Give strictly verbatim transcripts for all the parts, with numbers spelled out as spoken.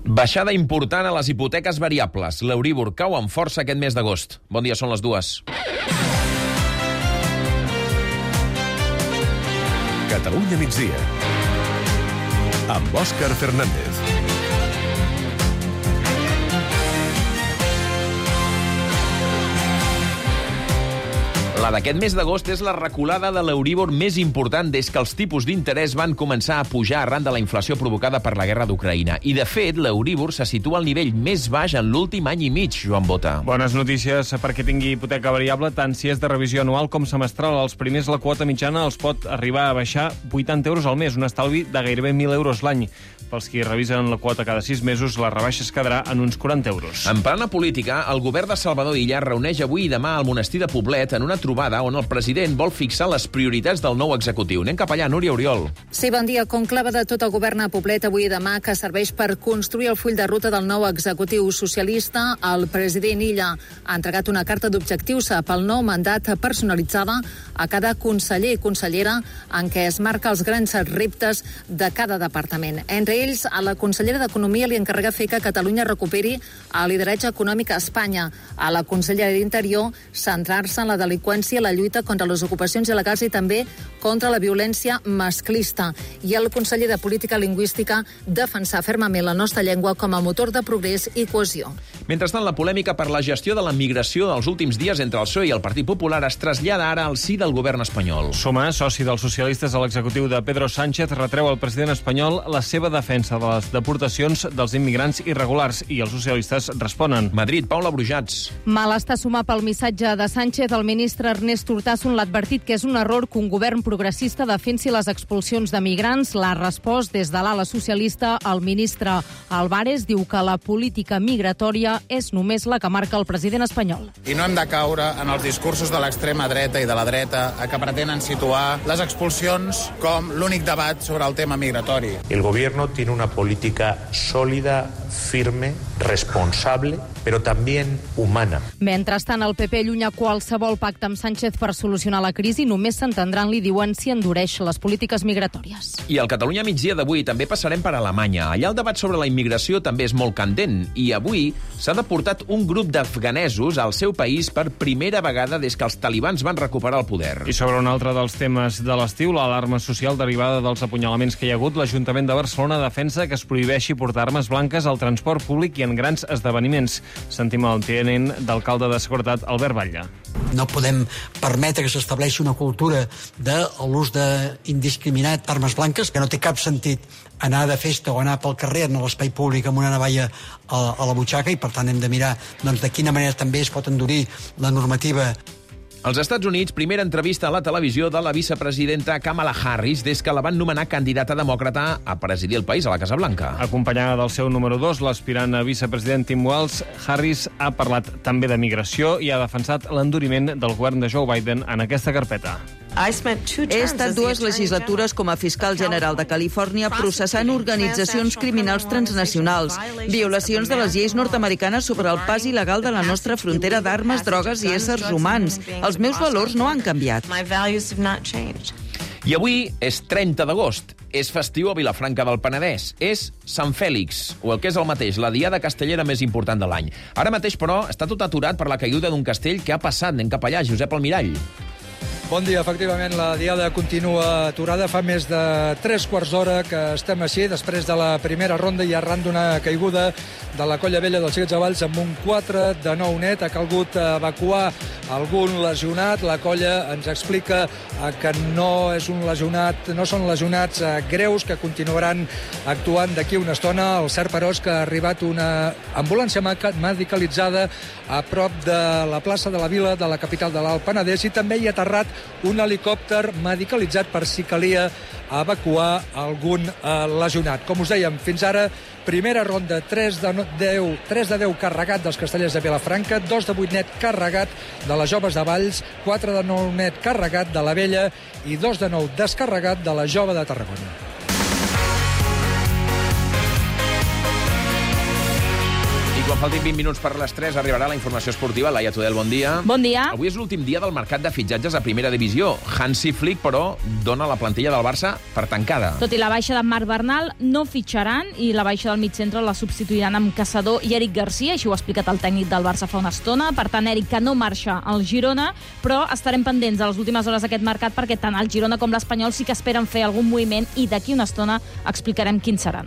Baixada important a les hipoteques variables. L'Euríbor cau amb força aquest mes d'agost. Bon dia, són les dues. Catalunya migdia. Amb Òscar Fernández. La d'aquest mes d'agost és la reculada de l'Euríbor més important des que els tipus d'interès van començar a pujar arran de la inflació provocada per la guerra d'Ucraïna. I, de fet, l'Euríbor se situa al nivell més baix en l'últim any i mig, Joan Bota. Bones notícies perquè tingui hipoteca variable, tant si és de revisió anual com semestral. Els primers, la quota mitjana els pot arribar a baixar vuitanta euros al mes, un estalvi de gairebé mil euros l'any. Pels qui revisen la quota cada sis mesos, la rebaixa es quedarà en uns quaranta euros. En plana política, el govern de Salvador Illa reuneix avui i demà al monestir de Poblet en una trobada on el president vol fixar les prioritats del nou executiu. Anem cap allà, Núria Oriol. Sí, bon dia. Conclave de tot el govern a Poblet avui i demà que serveix per construir el full de ruta del nou executiu socialista. El president Illa ha entregat una carta d'objectius pel nou mandat personalitzada a cada conseller i consellera en què es marca els grans reptes de cada departament. Entre ells, a la consellera d'Economia li encarrega fer que Catalunya recuperi el lideratge econòmic a Espanya. A la consellera d'Interior, centrar-se en la delinqüència, la lluita contra les ocupacions il·legals i també contra la violència masclista. I el conseller de Política Lingüística, defensar fermament la nostra llengua com a motor de progrés i cohesió. Mentrestant, la polèmica per la gestió de la migració dels últims dies entre el P S O E i el Partit Popular es trasllada ara al si del govern espanyol. Suma, soci dels socialistes a l'executiu de Pedro Sánchez, retreu al president espanyol la seva defensa de les deportacions dels immigrants irregulars i els socialistes responen. Madrid, Paula Brujats. Mal està sumar pel missatge de Sánchez. El ministre Ernest Urtasun l'ha advertit que és un error que un govern progressista defensi les expulsions de migrants. L'ha respost des de l'ala socialista. El ministre Álvarez diu que la política migratòria és només la que marca el president espanyol. I no hem de caure en els discursos de l'extrema dreta i de la dreta que pretenen situar les expulsions com l'únic debat sobre el tema migratori. El gobierno tiene una política sólida, firme, responsable, però també humana. Mentrestant, el P P allunya qualsevol pacte amb Sánchez per solucionar la crisi. Només s'entendran, li diuen, si endureix les polítiques migratòries. I al Catalunya migdia d'avui també passarem per Alemanya. Allà el debat sobre la immigració també és molt candent. I avui s'ha deportat un grup d'afganesos al seu país per primera vegada des que els talibans van recuperar el poder. I sobre un altre dels temes de l'estiu, l'alarma social derivada dels apunyalaments que hi ha hagut, l'Ajuntament de Barcelona defensa que es prohibeixi portar armes blanques al transport públic i en grans esdeveniments. Sentim el tinent d'alcalde de Seguretat, Albert Batlle. No podem permetre que s'estableixi una cultura de l'ús indiscriminat d'armes blanques, que no té cap sentit anar de festa o anar pel carrer en l'espai públic amb una navalla a, a la butxaca, i per tant hem de mirar doncs, de quina manera també es pot endurir la normativa. Als Estats Units, primera entrevista a la televisió de la vicepresidenta Kamala Harris des que la van nomenar candidata demòcrata a presidir el país a la Casa Blanca. Acompanyada del seu número dos, l'aspirant a vicepresident Tim Walz, Harris ha parlat també de migració i ha defensat l'enduriment del govern de Joe Biden en aquesta carpeta. He estat dues legislatures com a fiscal general de Califòrnia processant organitzacions criminals transnacionals, violacions de les lleis nord-americanes sobre el pas il·legal de la nostra frontera d'armes, drogues i éssers humans. Els meus valors no han canviat. I avui és trenta d'agost. És festiu a Vilafranca del Penedès. És Sant Fèlix, o el que és el mateix, la diada castellera més important de l'any. Ara mateix, però, està tot aturat per la caiguda d'un castell que ha passat. Anem cap allà, Josep Almirall. Bon dia, efectivament, la diada continua aturada. Fa més de tres quarts d'hora que estem així, després de la primera ronda i arran d'una caiguda de la colla vella dels Xiquets de Valls amb un quatre de nou net. Ha calgut evacuar algun lesionat. La colla ens explica que no és un lesionat, no són lesionats greus, que continuaran actuant d'aquí una estona. El cert, però, és que ha arribat una ambulància medicalitzada a prop de la plaça de la Vila, de la capital de l'Alt Penedès, i també hi ha aterrat un helicòpter medicalitzat per si calia evacuar algun eh, lesionat. Com us dèiem, fins ara, primera ronda, tres de deu carregat dels castellers de Vilafranca, dos de vuit net carregat de les joves de Valls, quatre de nou net carregat de la Vella i dos de nou descarregat de la jove de Tarragona. quan faltin vint minuts per les tres arribarà la informació esportiva. Laia Tudel, bon dia. Bon dia. Avui és l'últim dia del mercat de fitxatges a primera divisió. Hansi Flick, però, dona la plantilla del Barça per tancada. Tot i la baixa de Marc Bernal, no fitxaran i la baixa del migcentre la substituiran amb Caçador i Eric Garcia. Així ho ha explicat el tècnic del Barça fa una estona. Per tant, Eric, que no marxa al Girona, però estarem pendents a les últimes hores d'aquest mercat perquè tant el Girona com l'Espanyol sí que esperen fer algun moviment i d'aquí una estona explicarem quins seran.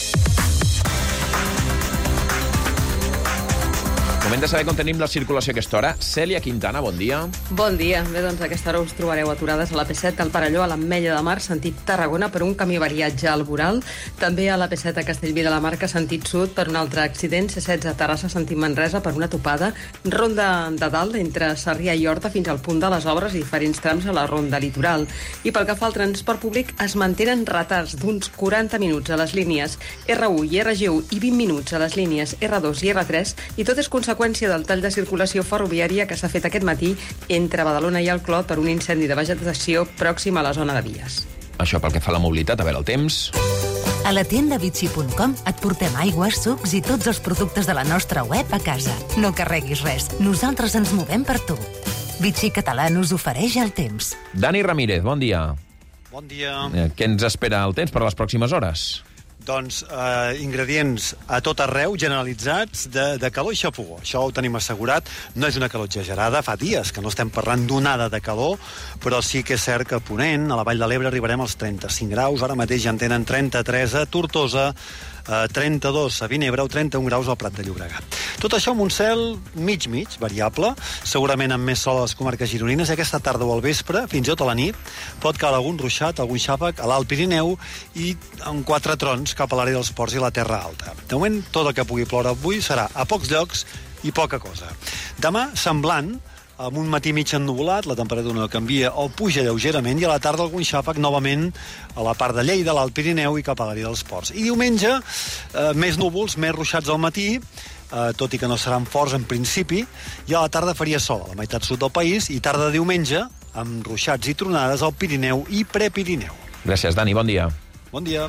Moment de saber com tenim la circulació a aquesta hora. Cèlia Quintana, bon dia. Bon dia. Bé, doncs a aquesta hora us trobareu aturades a l'A P set al Parelló, a l'Ametlla de Mar, sentit Tarragona, per un camí variatge al Boral. També a l'A P set a Castellví de la Marca, sentit sud, per un altre accident. C setze a Terrassa, sentit Manresa, per una topada. Ronda de dalt, entre Sarrià i Horta, fins al punt de les obres i diferents trams a la ronda litoral. I pel que fa al transport públic, es mantenen retards d'uns quaranta minuts a les línies R u i R G u i vint minuts a les línies R dos i R tres, i tot és conseqüència del tall de circulació ferroviària que s'ha fet aquest matí entre Badalona i el Clot per un incendi de vegetació pròxim a la zona de vies. Això pel que fa a la mobilitat, a veure el temps. A la tienda Vichy punt com et portem aigües, sucs i tots els productes de la nostra web a casa. No carreguis res, nosaltres ens movem per tu. Vichy Català us ofereix el temps. Dani Ramírez, bon dia. Bon dia. Eh, què ens espera el temps per les pròximes hores? Doncs eh, ingredients a tot arreu, generalitzats, de, de calor i xafogó. Això ho tenim assegurat. No és una calor exagerada, fa dies que no estem parlant d'onada de calor, però sí que és cert que a Ponent, a la Vall de l'Ebre, arribarem als trenta-cinc graus. Ara mateix ja en tenen trenta-tres a Tortosa, eh, trenta-dos a Vinebre o trenta-un graus al Prat de Llobregat. Tot això amb un cel mig-mig, variable, segurament amb més sol a les comarques gironines. Aquesta tarda o al vespre, fins i tot a la nit, pot caure algun ruixat, algun xàfec a l'Alt Pirineu i amb quatre trons cap a l'àrea dels ports i la Terra Alta. De moment, tot el que pugui ploure avui serà a pocs llocs i poca cosa. Demà, semblant, amb un matí mig ennuvolat, la temperatura no canvia o puja lleugerament, i a la tarda algun xàfec novament a la part de Lleida, l'Alt Pirineu i cap a l'àrea dels ports. I diumenge, eh, més núvols, més ruixats al matí, eh, tot i que no seran forts en principi, i a la tarda faria sol a la meitat sud del país, i tarda de diumenge, amb ruixats i tronades al Pirineu i Prepirineu. Gràcies, Dani, bon dia. Bon dia.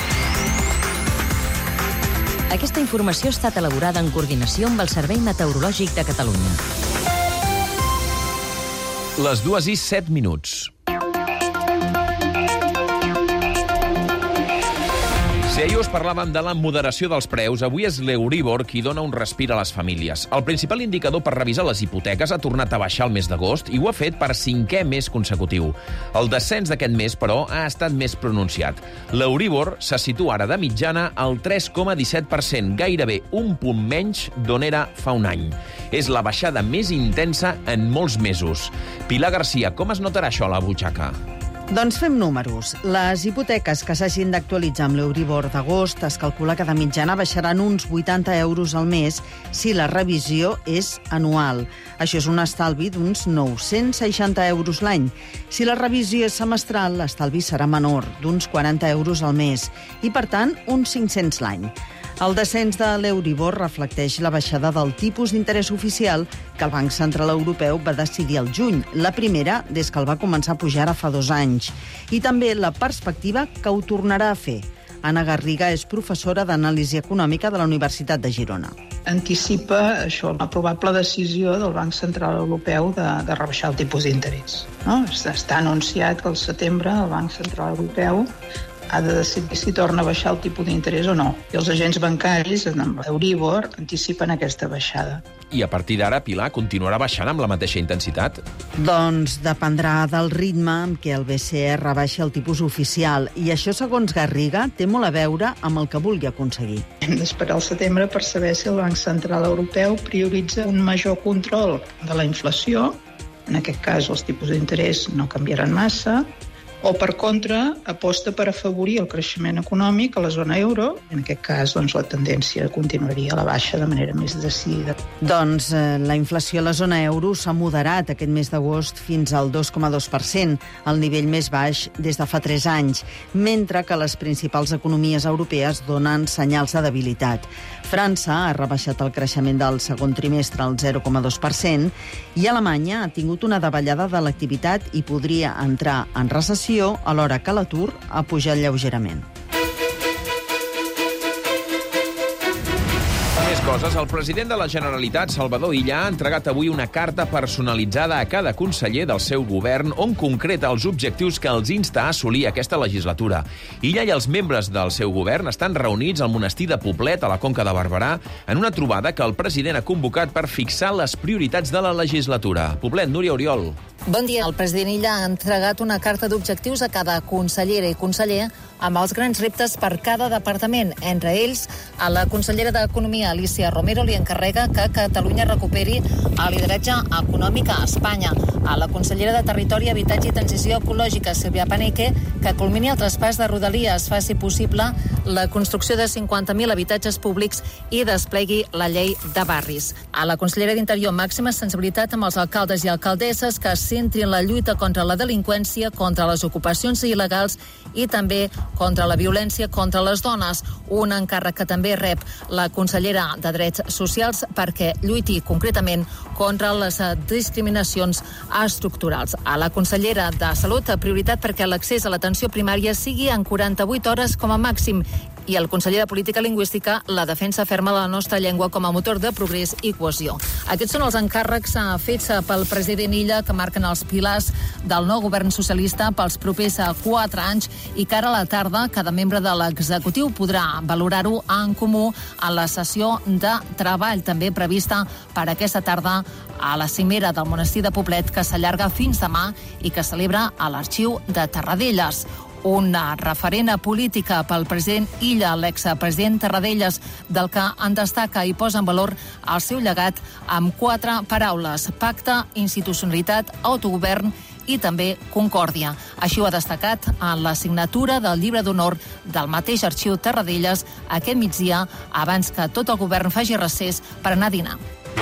Aquesta informació ha estat elaborada en coordinació amb el Servei Meteorològic de Catalunya. Les dues i set minuts. Si ahir us parlàvem de la moderació dels preus, avui és l'Euríbor qui dona un respir a les famílies. El principal indicador per revisar les hipoteques ha tornat a baixar el mes d'agost i ho ha fet per cinquè mes consecutiu. El descens d'aquest mes, però, ha estat més pronunciat. L'Euríbor se situa ara de mitjana al tres coma disset per cent, gairebé un punt menys d'on era fa un any. És la baixada més intensa en molts mesos. Pilar Garcia, com es notarà això a la butxaca? Doncs fem números. Les hipoteques que s'hagin d'actualitzar amb l'Euríbor d'agost es calcula que de mitjana baixaran uns vuitanta euros al mes si la revisió és anual. Això és un estalvi d'uns nou-cents seixanta euros l'any. Si la revisió és semestral, l'estalvi serà menor, d'uns quaranta euros al mes, i, per tant, uns cinc-cents l'any. El descens de l'Euríbor reflecteix la baixada del tipus d'interès oficial que el Banc Central Europeu va decidir al juny, la primera des que el va començar a pujar ara fa dos anys, i també la perspectiva que ho tornarà a fer. Anna Garriga és professora d'Anàlisi Econòmica de la Universitat de Girona. Anticipa això, la probable decisió del Banc Central Europeu de, de rebaixar el tipus d'interès. No? Està anunciat que al setembre el Banc Central Europeu ha de decidir si torna a baixar el tipus d'interès o no. I els agents bancaris, amb l'Euríbor, anticipen aquesta baixada. I a partir d'ara, Pilar, continuarà baixant amb la mateixa intensitat? Doncs dependrà del ritme amb què el B C E rebaixa el tipus oficial. I això, segons Garriga, té molt a veure amb el que vulgui aconseguir. Hem d'esperar al setembre per saber si el Banc Central Europeu prioritza un major control de la inflació. En aquest cas, els tipus d'interès no canviaran massa, o, per contra, aposta per afavorir el creixement econòmic a la zona euro. En aquest cas, doncs, la tendència continuaria a la baixa de manera més decidida. Doncs eh, la inflació a la zona euro s'ha moderat aquest mes d'agost fins al dos coma dos per cent, el nivell més baix des de fa tres anys, mentre que les principals economies europees donen senyals de debilitat. França ha rebaixat el creixement del segon trimestre al zero coma dos per cent i Alemanya ha tingut una davallada de l'activitat i podria entrar en recessió alhora que l'atur ha pujat lleugerament. coses, el president de la Generalitat, Salvador Illa, ha entregat avui una carta personalitzada a cada conseller del seu govern on concreta els objectius que els insta a assolir aquesta legislatura. Illa i els membres del seu govern estan reunits al monestir de Poblet, a la Conca de Barberà, en una trobada que el president ha convocat per fixar les prioritats de la legislatura. Poblet, Núria Oriol. Bon dia. El president Illa ha entregat una carta d'objectius a cada consellera i conseller amb els grans reptes per cada departament. Entre ells, a la consellera d'Economia, Alicia Romero, li encarrega que Catalunya recuperi el lideratge econòmic a Espanya. A la consellera de Territori, Habitatge i Transició Ecològica, Sílvia Paneque, que culmini el traspàs de Rodalies, faci possible la construcció de cinquanta mil habitatges públics i desplegui la llei de barris. A la consellera d'Interior, màxima sensibilitat amb els alcaldes i alcaldesses que centrin la lluita contra la delinqüència, contra les ocupacions il·legals i també contra la violència contra les dones, un encàrrec que també rep la consellera de Drets Socials perquè lluiti concretament contra les discriminacions estructurals. A la consellera de Salut, prioritat perquè l'accés a l'atenció primària sigui en quaranta-vuit hores com a màxim. I el conseller de Política Lingüística, la defensa ferma de la nostra llengua com a motor de progrés i cohesió. Aquests són els encàrrecs fets pel president Illa que marquen els pilars del nou govern socialista pels propers quatre anys i que ara a la tarda cada membre de l'executiu podrà valorar-ho en comú a la sessió de treball també prevista per aquesta tarda a la cimera del monestir de Poblet que s'allarga fins demà i que celebra a l'Arxiu de Terradelles. Una referent política pel president Illa, l'expresident Terradelles, del que en destaca i posa en valor el seu llegat amb quatre paraules: pacte, institucionalitat, autogovern i també concòrdia. Així ho ha destacat en la signatura del llibre d'honor del mateix Arxiu Terradelles aquest migdia, abans que tot el govern faci recés per anar a dinar.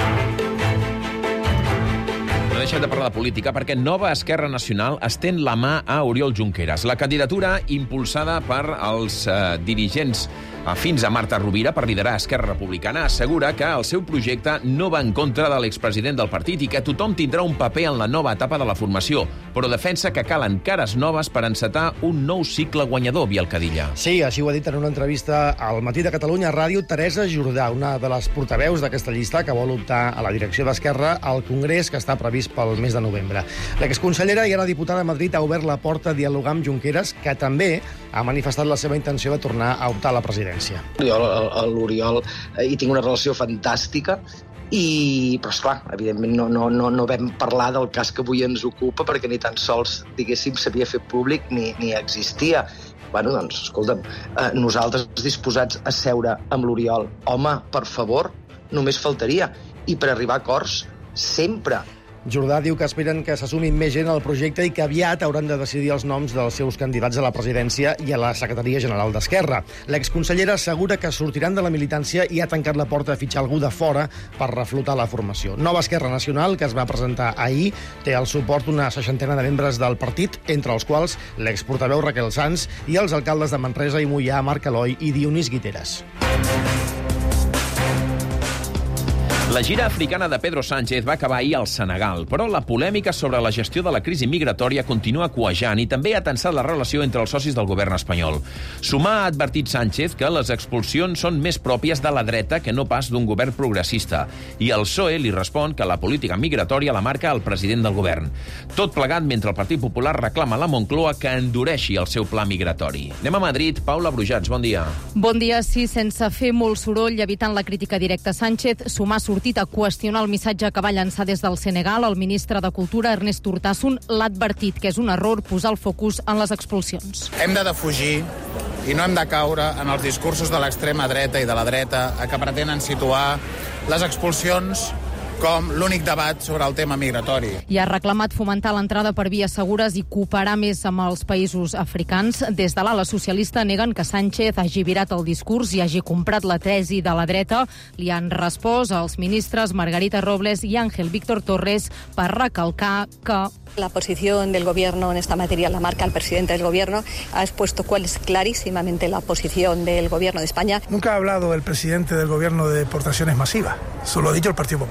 No deixem de parlar de política perquè Nova Esquerra Nacional estén la mà a Oriol Junqueras. La candidatura impulsada per els eh, dirigents afins a Marta Rovira per liderar Esquerra Republicana assegura que el seu projecte no va en contra de l'expresident del partit i que tothom tindrà un paper en la nova etapa de la formació, però defensa que calen cares noves per encetar un nou cicle guanyador, Biel Cadilla. Sí, així ho ha dit en una entrevista al Matí de Catalunya Ràdio Teresa Jordà, una de les portaveus d'aquesta llista que vol optar a la direcció d'Esquerra al Congrés que està previst pel mes de novembre. L'exconsellera i ara diputada a Madrid ha obert la porta a dialogar amb Junqueras, que també ha manifestat la seva intenció de tornar a optar a la presidència. Jo a l'Oriol hi tinc una relació fantàstica, i, però esclar, evidentment no, no, no, no vam parlar del cas que avui ens ocupa perquè ni tan sols, diguéssim, s'havia fet públic ni, ni existia. Bueno, doncs, escolta'm, eh, nosaltres disposats a seure amb l'Oriol, home, per favor, només faltaria. I per arribar a acords, sempre. Jordà diu que esperen que s'assumin més gent al projecte i que aviat hauran de decidir els noms dels seus candidats a la presidència i a la secretaria general d'Esquerra. L'exconsellera assegura que sortiran de la militància i ha tancat la porta a fitxar algú de fora per reflotar la formació. Nova Esquerra Nacional, que es va presentar ahir, té al suport una seixantena de membres del partit, entre els quals l'exportaveu Raquel Sanz i els alcaldes de Manresa i Moià, Marc Eloi i Dionís Guiteras. La gira africana de Pedro Sánchez va acabar ahir al Senegal, però la polèmica sobre la gestió de la crisi migratòria continua cuejant i també ha tensat la relació entre els socis del govern espanyol. Sumar ha advertit Sánchez que les expulsions són més pròpies de la dreta que no pas d'un govern progressista, i el P S O E li respon que la política migratòria la marca el president del govern. Tot plegat mentre el Partit Popular reclama a la Moncloa que endureixi el seu pla migratori. Anem a Madrid. Paula Brujats, bon dia. Bon dia, sí, sense fer molt soroll, evitant la crítica directa a Sánchez, Sumar sortit a qüestionar el missatge que va llançar des del Senegal. El ministre de Cultura, Ernest Urtasun, l'ha advertit que és un error posar el focus en les expulsions. Hem de defugir i no hem de caure en els discursos de l'extrema dreta i de la dreta que pretenen situar les expulsions com l'únic debat sobre el tema migratori. I ha reclamat fomentar l'entrada per vies segures i cooperar més amb els països africans. Des de l'ala socialista neguen que Sánchez hagi virat el discurs i hagi comprat la tesi de la dreta. Li han respost els ministres Margarita Robles i Ángel Víctor Torres per recalcar que la posición del Gobierno en esta materia la marca el presidente del Gobierno. Ha expuesto cuál es clarísimamente la posición del Gobierno de España. Nunca ha hablado el presidente del Gobierno de deportaciones masivas. Solo ha dicho el Partido Popular.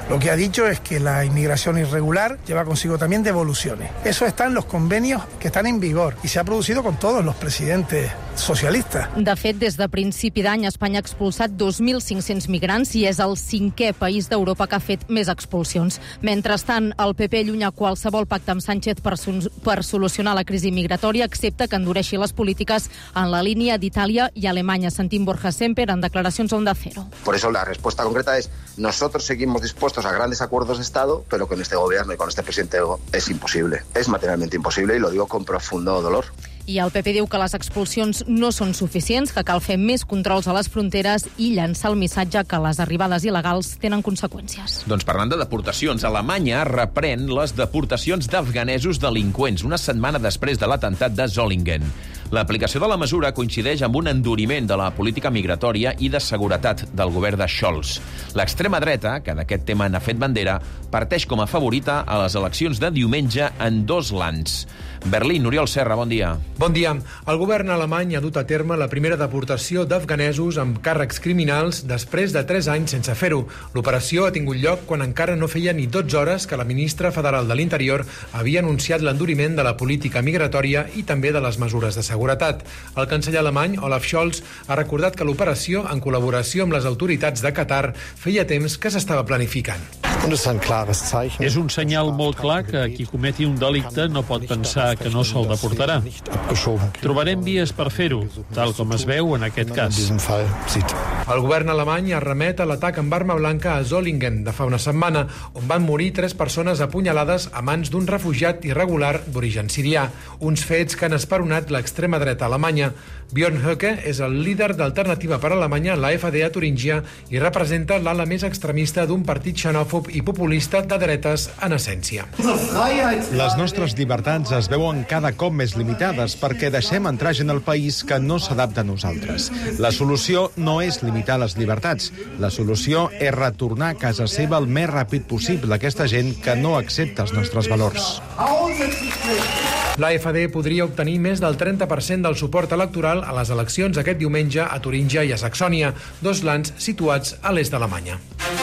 Lo que ha dicho es que la inmigración irregular lleva consigo también devoluciones. Eso está en los convenios que están en vigor y se ha producido con todos los presidentes socialistes. De fet, des de principi d'any, Espanya ha expulsat dos mil cinc-cents migrants i és el cinquè país d'Europa que ha fet més expulsions. Mentrestant, el P P allunya qualsevol pacte amb Sánchez per, per solucionar la crisi migratòria, excepte que endureixi les polítiques en la línia d'Itàlia i Alemanya. Sentim Borja Semper en declaracions a Onda Cero. Por eso la respuesta concreta es: nosotros seguimos dispuestos a grandes acuerdos de Estado, pero con este gobierno y con este presidente es imposible. Es materialmente imposible y lo digo con profundo dolor. I el P P diu que les expulsions no són suficients, que cal fer més controls a les fronteres i llançar el missatge que les arribades il·legals tenen conseqüències. Doncs parlant de deportacions, Alemanya reprèn les deportacions d'afganesos delinqüents una setmana després de l'atemptat de Solingen. L'aplicació de la mesura coincideix amb un enduriment de la política migratòria i de seguretat del govern de Scholz. L'extrema dreta, que d'aquest tema n'ha fet bandera, parteix com a favorita a les eleccions de diumenge en dos lands. Berlín, Oriol Serra, bon dia. Bon dia. El govern alemany ha dut a terme la primera deportació d'afganesos amb càrrecs criminals després de tres anys sense fer-ho. L'operació ha tingut lloc quan encara no feia ni dotze hores que la ministra federal de l'Interior havia anunciat l'enduriment de la política migratòria i també de les mesures de seguretat. El canceller alemany, Olaf Scholz, ha recordat que l'operació, en col·laboració amb les autoritats de Qatar, feia temps que s'estava planificant. És un senyal molt clar que qui cometi un delicte no pot pensar que no se'l deportarà. Trobarem vies per fer-ho, tal com es veu en aquest cas. El govern alemany es remet a l'atac amb arma blanca a Solingen de fa una setmana, on van morir tres persones apunyalades a mans d'un refugiat irregular d'origen sirià, uns fets que han esperonat l'extrema dreta alemanya. Björn Höcke és el líder d'Alternativa per Alemanya, la F D A Turíngia, i representa l'ala més extremista d'un partit xenòfob i populista de dretes en essència. Les nostres llibertats es veuen cada cop més limitades perquè deixem entrar gent al país que no s'adapta a nosaltres. La solució no és limitar les llibertats. La solució és retornar a casa seva el més ràpid possible aquesta gent que no accepta els nostres valors. La F D podria obtenir més del trenta per cent del suport electoral a les eleccions aquest diumenge a Turíngia i a Saxònia, dos lands situats a l'est d'Alemanya.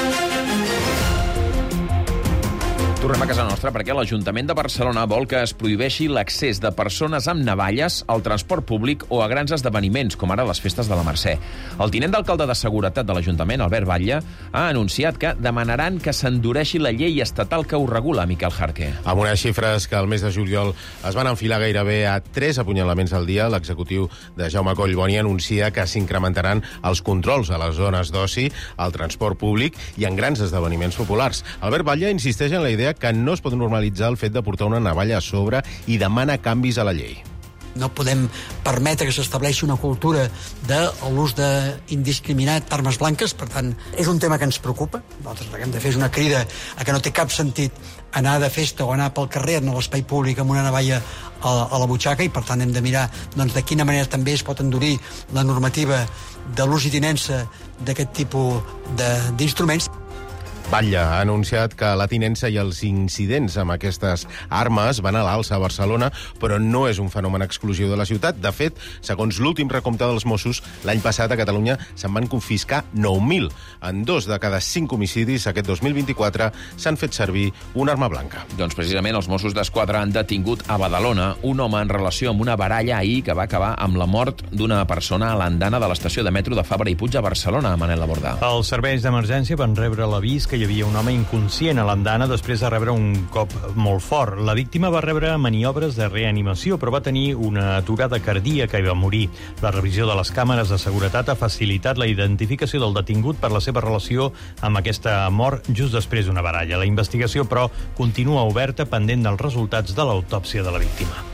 Tornem a casa nostra perquè l'Ajuntament de Barcelona vol que es prohibeixi l'accés de persones amb navalles al transport públic o a grans esdeveniments, com ara les festes de la Mercè. El tinent d'alcalde de Seguretat de l'Ajuntament, Albert Batlle, ha anunciat que demanaran que s'endureixi la llei estatal que ho regula, Miquel Jarque. Amb unes xifres que el mes de juliol es van enfilar gairebé a tres apunyalaments al dia, l'executiu de Jaume Collboni anuncia que s'incrementaran els controls a les zones d'oci, al transport públic i en grans esdeveniments populars. Albert Batlle insisteix en la idea que no es pot normalitzar el fet de portar una navalla a sobre i demana canvis a la llei. No podem permetre que s'estableixi una cultura de l'ús de indiscriminat d'armes blanques, per tant, és un tema que ens preocupa. Nosaltres el que hem de fer és una crida a que no té cap sentit anar de festa o anar pel carrer en l'espai públic amb una navalla a, a la butxaca, i per tant hem de mirar doncs, de quina manera també es pot endurir la normativa de l'ús i tinença d'aquest tipus d'instruments. Batlle ha anunciat que la tinença i els incidents amb aquestes armes van a l'alça a Barcelona, però no és un fenomen exclusiu de la ciutat. De fet, segons l'últim recompte dels Mossos, l'any passat a Catalunya se'n van confiscar nou mil. En dos de cada cinc homicidis aquest dos mil vint-i-quatre s'han fet servir una arma blanca. Doncs precisament els Mossos d'Esquadra han detingut a Badalona un home en relació amb una baralla ahir que va acabar amb la mort d'una persona a l'andana de l'estació de metro de Fabra i Puig a Barcelona, Manel Labordà. Els serveis d'emergència van rebre l'avís que hi havia un home inconscient a l'andana després de rebre un cop molt fort. La víctima va rebre maniobres de reanimació, però va tenir una aturada cardíaca i va morir. La revisió de les càmeres de seguretat ha facilitat la identificació del detingut per la seva relació amb aquesta mort just després d'una baralla. La investigació, però, continua oberta pendent dels resultats de l'autòpsia de la víctima.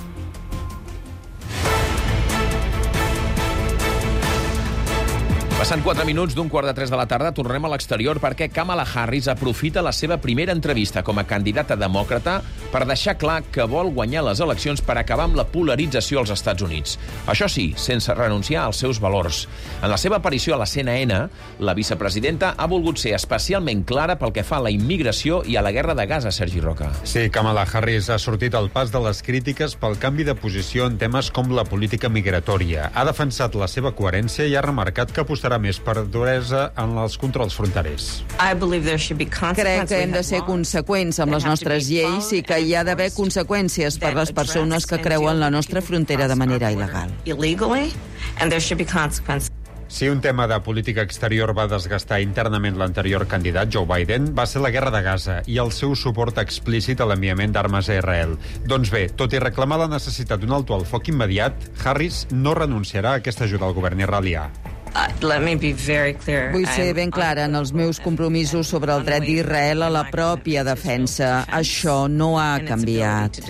Passant quatre minuts d'un quart de tres de la tarda, tornem a l'exterior perquè Kamala Harris aprofita la seva primera entrevista com a candidata demòcrata per deixar clar que vol guanyar les eleccions per acabar amb la polarització als Estats Units. Això sí, sense renunciar als seus valors. En la seva aparició a la C N N, la vicepresidenta ha volgut ser especialment clara pel que fa a la immigració i a la guerra de Gaza, Sergi Roca. Sí, Kamala Harris ha sortit al pas de les crítiques pel canvi de posició en temes com la política migratòria. Ha defensat la seva coherència i ha remarcat que apostarà més per duresa en els controls fronterers. Crec que hem de ser conseqüents amb les nostres lleis i que hi ha d'haver conseqüències per les persones que creuen la nostra frontera de manera il·legal. Si un tema de política exterior va desgastar internament l'anterior candidat, Joe Biden, va ser la guerra de Gaza i el seu suport explícit a l'enviament d'armes a Israel. Doncs bé, tot i reclamar la necessitat d'un alto al foc immediat, Harris no renunciarà a aquesta ajuda al govern israelià. Vull ser ben clara en els meus compromisos sobre el dret d'Israel a la pròpia defensa. Això no ha canviat.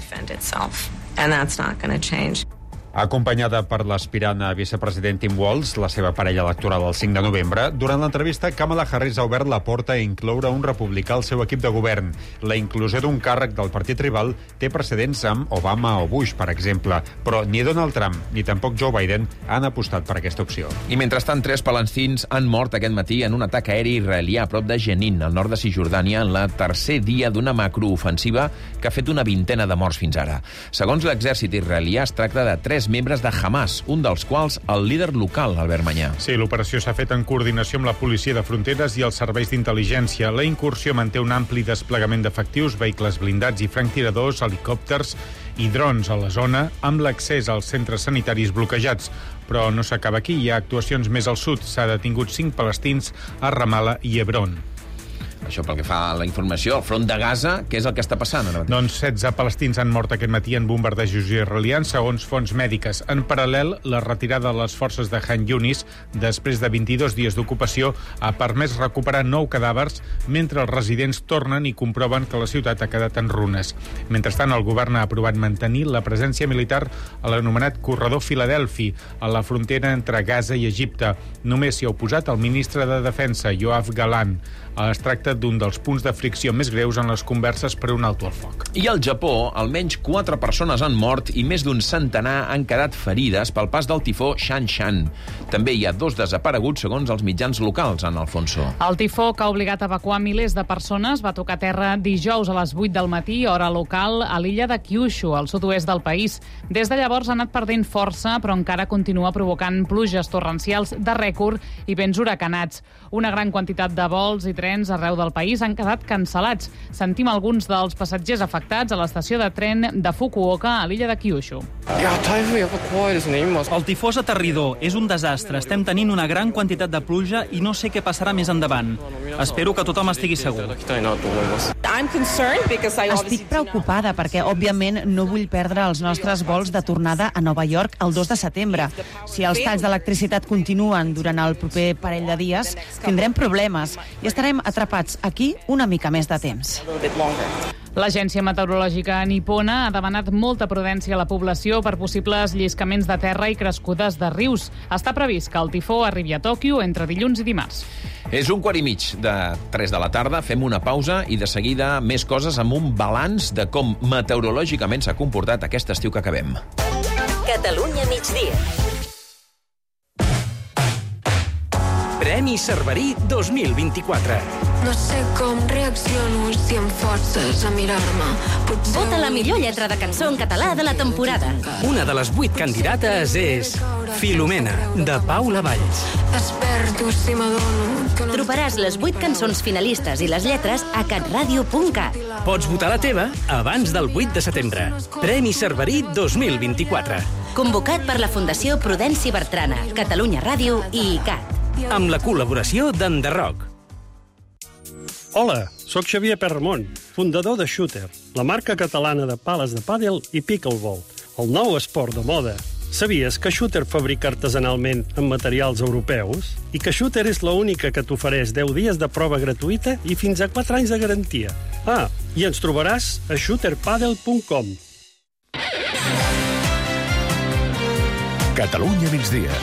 Acompanyada per l'aspirant a vicepresident Tim Walz, la seva parella electoral el cinc de novembre, durant l'entrevista, Kamala Harris ha obert la porta a incloure un republicà al seu equip de govern. La inclusió d'un càrrec del partit rival té precedents amb Obama o Bush, per exemple, però ni Donald Trump ni tampoc Joe Biden han apostat per aquesta opció. I mentrestant, tres palestins han mort aquest matí en un atac aeri israelià a prop de Jenin, al nord de Cisjordània, en la tercer dia d'una macroofensiva que ha fet una vintena de morts fins ara. Segons l'exèrcit israelià, es tracta de tres membres de Hamas, un dels quals el líder local, Albert Manyà. Sí, l'operació s'ha fet en coordinació amb la policia de fronteres i els serveis d'intel·ligència. La incursió manté un ampli desplegament d'efectius, vehicles blindats i franctiradors, helicòpters i drons a la zona, amb l'accés als centres sanitaris bloquejats. Però no s'acaba aquí, hi ha actuacions més al sud. S'ha detingut cinc palestins a Ramallah i Hebron. Això pel que fa a la informació, al front de Gaza, què és el que està passant ara mateix? Doncs setze palestins han mort aquest matí en bombardejos israelians, segons fonts mèdiques. En paral·lel, la retirada de les forces de Han Yunis, després de vint-i-dos dies d'ocupació, ha permès recuperar nou cadàvers, mentre els residents tornen i comproven que la ciutat ha quedat en runes. Mentrestant, el govern ha aprovat mantenir la presència militar a l'anomenat corredor Filadelfi, a la frontera entre Gaza i Egipte. Només s'hi ha oposat el ministre de Defensa, Yoav Gallant. Es tracta d'un dels punts de fricció més greus en les converses per un alto al foc. I al Japó, almenys quatre persones han mort i més d'un centenar han quedat ferides pel pas del tifó Shanshan. També hi ha dos desapareguts, segons els mitjans locals, en Alfonso. El tifó, que ha obligat a evacuar milers de persones, va tocar terra dijous a les vuit del matí, hora local, a l'illa de Kyushu, al sud-oest del país. Des de llavors ha anat perdent força, però encara continua provocant pluges torrencials de rècord i vents huracanats. Una gran quantitat de vols i trens arreu del país han quedat cancel·lats. Sentim alguns dels passatgers afectats a l'estació de tren de Fukuoka, a l'illa de Kyushu. El tifó és aterridor, és un desastre. Estem tenint una gran quantitat de pluja i no sé què passarà més endavant. Espero que tothom estigui segur. Estic preocupada perquè, òbviament, no vull perdre els nostres vols de tornada a Nova York el dos de setembre. Si els talls d'electricitat continuen durant el proper parell de dies, tindrem problemes i estarem atrapats aquí una mica més de temps. L'Agència Meteorològica nipona ha demanat molta prudència a la població per possibles lliscaments de terra i crescudes de rius. Està previst que el tifó arribi a Tòquio entre dilluns i dimarts. És un quart i mig de tres de la tarda, fem una pausa i de seguida més coses amb un balanç de com meteorològicament s'ha comportat aquest estiu que acabem. Catalunya migdia. Premi Cerverí dos mil vint-i-quatre. No sé com reacciono si em forces a mirar-me. Potser... Vota la millor lletra de cançó en català de la temporada. Una de les vuit candidates és Filomena, de Paula Valls. Desperto si m'adono que no... Trobaràs les vuit cançons finalistes i les lletres a catradio punt cat. Pots votar la teva abans del vuit de setembre. Premi Cerverí dos mil vint-i-quatre. Convocat per la Fundació Prudenci Bertrana, Catalunya Ràdio i I C A T. Amb la col·laboració d'Enderroc. Hola, sóc Xavier Perramon, fundador de Shooter, la marca catalana de pales de pàdel i pickleball, el nou esport de moda. Sabies que Shooter fabrica artesanalment amb materials europeus? I que Shooter és l'única que t'ofereix deu dies de prova gratuïta i fins a quatre anys de garantia. Ah, i ens trobaràs a shooter padel punt com. Catalunya migdia.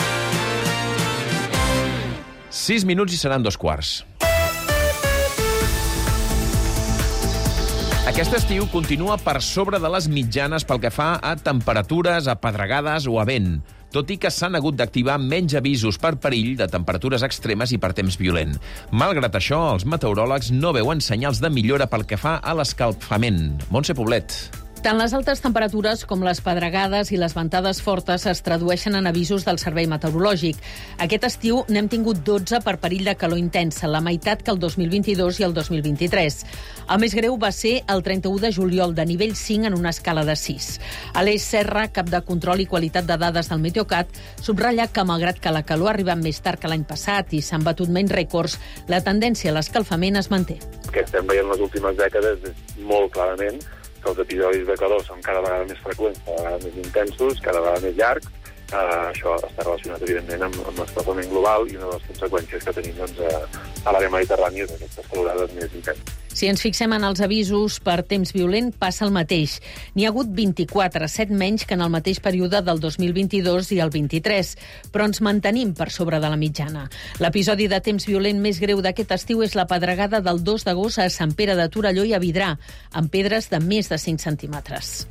Sis minuts i seran dos quarts. Aquest estiu continua per sobre de les mitjanes pel que fa a temperatures, a pedregades o a vent, tot i que s'han hagut d'activar menys avisos per perill de temperatures extremes i per temps violent. Malgrat això, els meteoròlegs no veuen senyals de millora pel que fa a l'escalfament. Montse Poblet. Tant les altes temperatures com les pedregades i les ventades fortes es tradueixen en avisos del Servei Meteorològic. Aquest estiu n'hem tingut dotze per perill de calor intensa, la meitat que el dos mil vint-i-dos i el dos mil vint-i-tres. El més greu va ser el trenta-u de juliol, de nivell cinc en una escala de sis. Aleix Serra, cap de control i qualitat de dades del Meteocat, subratlla que, malgrat que la calor ha arribat més tard que l'any passat i s'han batut menys rècords, la tendència a l'escalfament es manté. El que estem veient les últimes dècades és molt clarament que els episodis de calor són cada vegada més freqüents, cada vegada més intensos, cada vegada més llargs. Uh, això està relacionat, evidentment, amb, amb l'escalfament global i una de les conseqüències que tenim doncs, a, a l'àrea mediterrània és aquestes calorades més intenses. Si ens fixem en els avisos per temps violent, passa el mateix. N'hi ha hagut vint-i-quatre, set menys que en el mateix període del dos mil vint-i-dos i el vint-i-tres, però ens mantenim per sobre de la mitjana. L'episodi de temps violent més greu d'aquest estiu és la pedregada del dos d'agost a Sant Pere de Torelló i a Vidrà, amb pedres de més de cinc centímetres.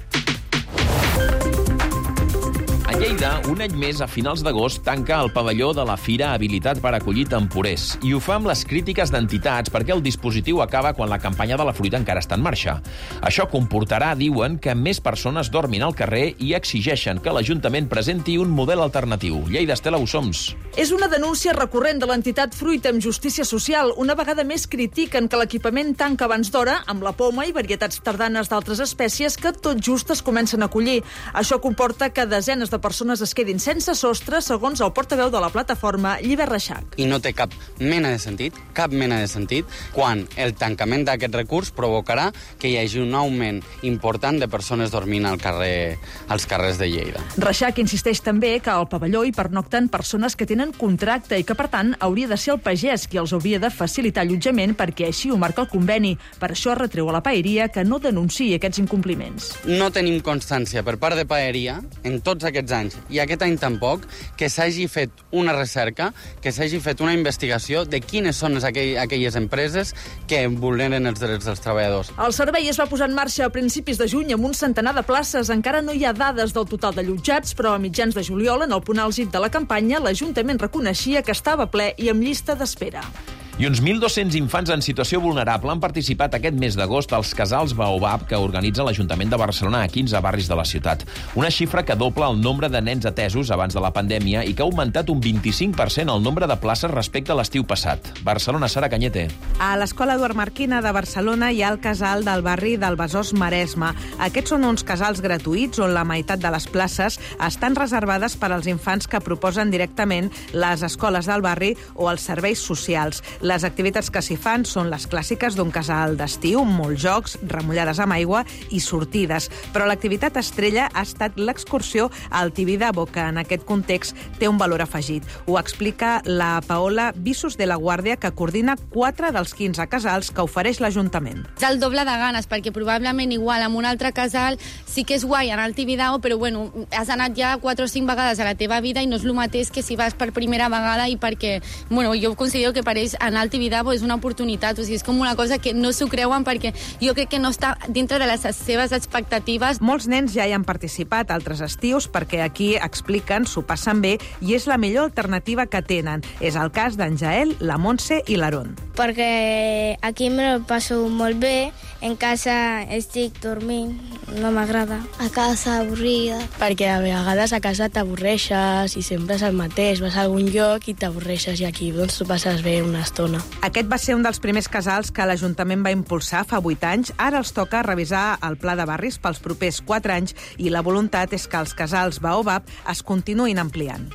A Lleida, un any més, a finals d'agost, tanca el pavelló de la Fira Habilitat per acollir temporers. I ho fa amb les crítiques d'entitats perquè el dispositiu acaba quan la campanya de la fruita encara està en marxa. Això comportarà, diuen, que més persones dormin al carrer i exigeixen que l'Ajuntament presenti un model alternatiu. Lleida, Estela Ussoms. És una denúncia recurrent de l'entitat Fruita amb Justícia Social. Una vegada més critiquen que l'equipament tanca abans d'hora amb la poma i varietats tardanes d'altres espècies que tot just es comencen a collir. Això comporta que desenes de persones es quedin sense sostre, segons el portaveu de la plataforma, Llibert Reixac. I no té cap mena de sentit, cap mena de sentit, quan el tancament d'aquest recurs provocarà que hi hagi un augment important de persones dormint al carrer, als carrers de Lleida. Reixac insisteix també que al pavelló hi pernocten persones que tenen contracte i que, per tant, hauria de ser el pagès qui els hauria de facilitar allotjament perquè així ho marca el conveni. Per això retreu a la paeria que no denunciï aquests incompliments. No tenim constància per part de paeria, en tots aquests anys, i aquest any tampoc, que s'hagi fet una recerca, que s'hagi fet una investigació de quines són aquell, aquelles empreses que vulneren els drets dels treballadors. El servei es va posar en marxa a principis de juny amb un centenar de places. Encara no hi ha dades del total d'allotjats, però a mitjans de juliol, en el punt àlgid de la campanya, l'Ajuntament reconeixia que estava ple i amb llista d'espera. I uns mil dos-cents infants en situació vulnerable han participat aquest mes d'agost als casals Baobab que organitza l'Ajuntament de Barcelona a quinze barris de la ciutat. Una xifra que dobla el nombre de nens atesos abans de la pandèmia i que ha augmentat un vint-i-cinc per cent el nombre de places respecte a l'estiu passat. Barcelona, Sara Cañete. A l'Escola Eduard Marquina de Barcelona hi ha el casal del barri del Besòs Maresme. Aquests són uns casals gratuïts on la meitat de les places estan reservades per als infants que proposen directament les escoles del barri o els serveis socials. Les activitats que s'hi fan són les clàssiques d'un casal d'estiu, molts jocs, remullades amb aigua i sortides. Però l'activitat estrella ha estat l'excursió al Tibidabo, que en aquest context té un valor afegit. Ho explica la Paola Visos de la Guàrdia, que coordina quatre dels quinze casals que ofereix l'Ajuntament. És el doble de ganes, perquè probablement igual amb un altre casal sí que és guai anar al Tibidabo, però bueno, has anat ja quatre o cinc vegades a la teva vida i no és el mateix que si vas per primera vegada i perquè, bueno, jo considero que per ells anar al Tibidabo és una oportunitat, o sigui, és com una cosa que no s'ho creuen perquè jo crec que no està dintre de les seves expectatives. Molts nens ja hi han participat altres estius perquè aquí expliquen, s'ho passen bé i és la millor alternativa que tenen. És el cas d'en Jael, la Montse i l'Aaron. Perquè aquí me lo passo molt bé, en casa estic dormint, no m'agrada. A casa avorrida. Perquè a vegades a casa t'avorreixes i sempre és el mateix, vas a algun lloc i t'avorreixes i aquí doncs t'ho passes bé una estona. Aquest va ser un dels primers casals que l'Ajuntament va impulsar fa vuit anys. Ara els toca revisar el pla de barris pels propers quatre anys i la voluntat és que els casals Baobab es continuïn ampliant.